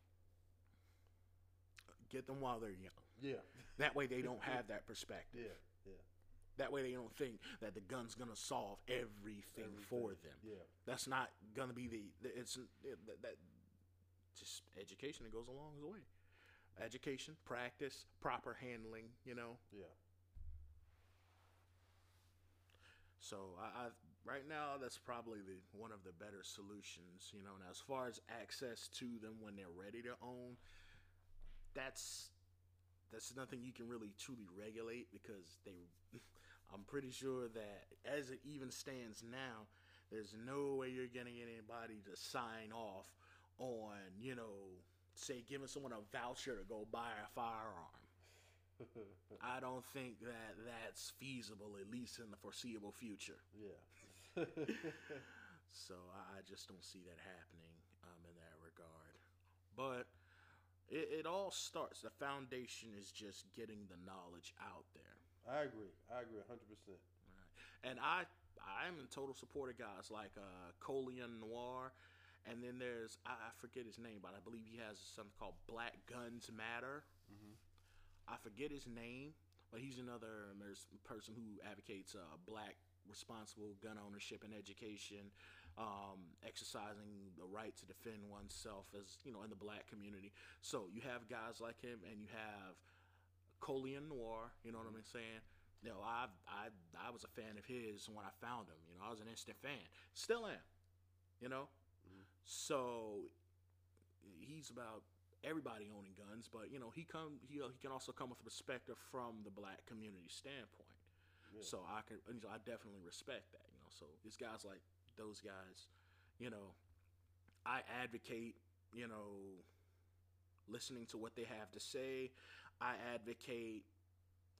get them while they're young. Yeah. That way they don't have that perspective. Yeah, yeah. That way they don't think that the gun's gonna solve everything, everything. for them. Yeah. That's not gonna be the. It's that, that just education that goes along the way. Education, practice, proper handling. You know. Yeah. So I, I right now that's probably the one of the better solutions. You know. Now as far as access to them when they're ready to own, that's. That's nothing you can really truly regulate because they, I'm pretty sure that as it even stands now, there's no way you're going to get anybody to sign off on, you know, say giving someone a voucher to go buy a firearm. I don't think that that's feasible, at least in the foreseeable future. Yeah. So I just don't see that happening um, in that regard. But It, it all starts. The foundation is just getting the knowledge out there. I agree. I agree one hundred percent. Right. And I, I'm in total support of guys like uh, Colion Noir. And then there's, I, I forget his name, but I believe he has something called Black Guns Matter. Mm-hmm. I forget his name, but he's another person who advocates uh, black responsible gun ownership and education. Um, exercising the right to defend oneself as, you know, in the black community. So you have guys like him and you have Colion Noir, you know what I'm saying? You know, I I I was a fan of his when I found him. You know, I was an instant fan. Still am, you know? Mm-hmm. So he's about everybody owning guns, but, you know, he come he, he can also come with a perspective from the black community standpoint. Yeah. So I can, you know, I definitely respect that, you know. So it's guys like those guys, you know, I advocate, you know, listening to what they have to say. I advocate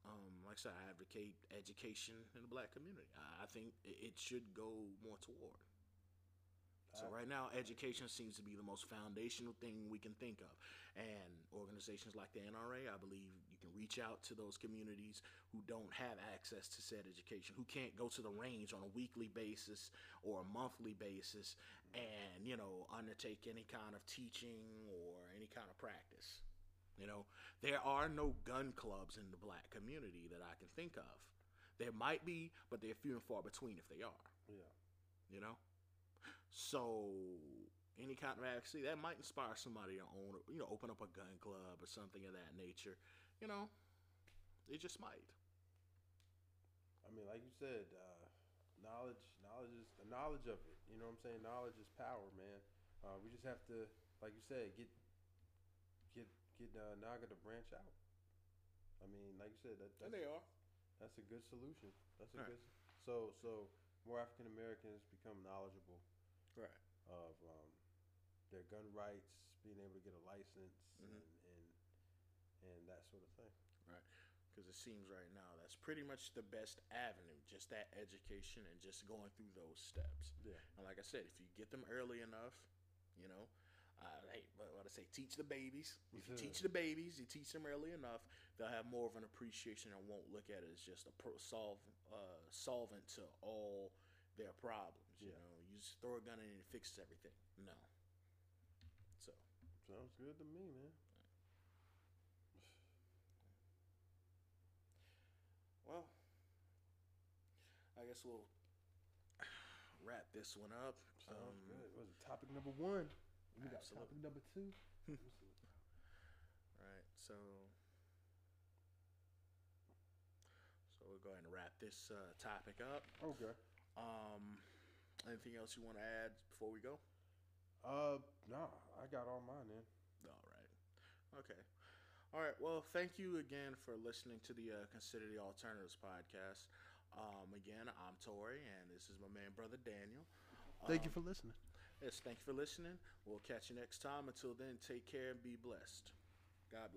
Um, like I said, I advocate education in the black community. I, I think it, it should go more toward. So right now, education seems to be the most foundational thing we can think of. And organizations like the N R A, I believe you can reach out to those communities who don't have access to said education, who can't go to the range on a weekly basis or a monthly basis and, you know, undertake any kind of teaching or any kind of practice. You know, there are no gun clubs in the black community that I can think of. There might be, but they're few and far between if they are. Yeah. You know? So any kind of activity that might inspire somebody to own, you know, open up a gun club or something of that nature, you know, it just might. I mean, like you said, uh, knowledge, knowledge is the knowledge of it. You know what I'm saying? Knowledge is power, man. Uh, we just have to, like you said, get get get uh, Naga to branch out. I mean, like you said, that, that's, and they are. That's a good solution. That's a right. good. So so more African Americans become knowledgeable. Right. Of um, their gun rights, being able to get a license, mm-hmm. and, and and that sort of thing. Right. Because it seems right now that's pretty much the best avenue, just that education and just going through those steps. Yeah. And like I said, if you get them early enough, you know, uh, hey, what, what I say, teach the babies. If you teach the babies, you teach them early enough, they'll have more of an appreciation and won't look at it as just a pro- solve uh, solvent to all their problems. You yeah. know, you just throw a gun in and it fixes everything. No. So. Sounds good to me, man. Well, I guess we'll wrap this one up. Sounds um, good. What was it, topic number one? We got absolutely. topic number two. Right. So. So we'll go ahead and wrap this uh, topic up. Okay. Um. Anything else you want to add before we go? Uh, no, I got all mine in. All right. Okay. All right. Well, thank you again for listening to the uh, Consider the Alternatives podcast. Um, again, I'm Tori, and this is my man, brother Daniel. Thank um, you for listening. Yes, thank you for listening. We'll catch you next time. Until then, take care and be blessed. God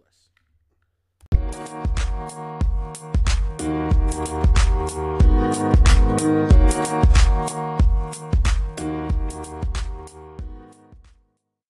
bless.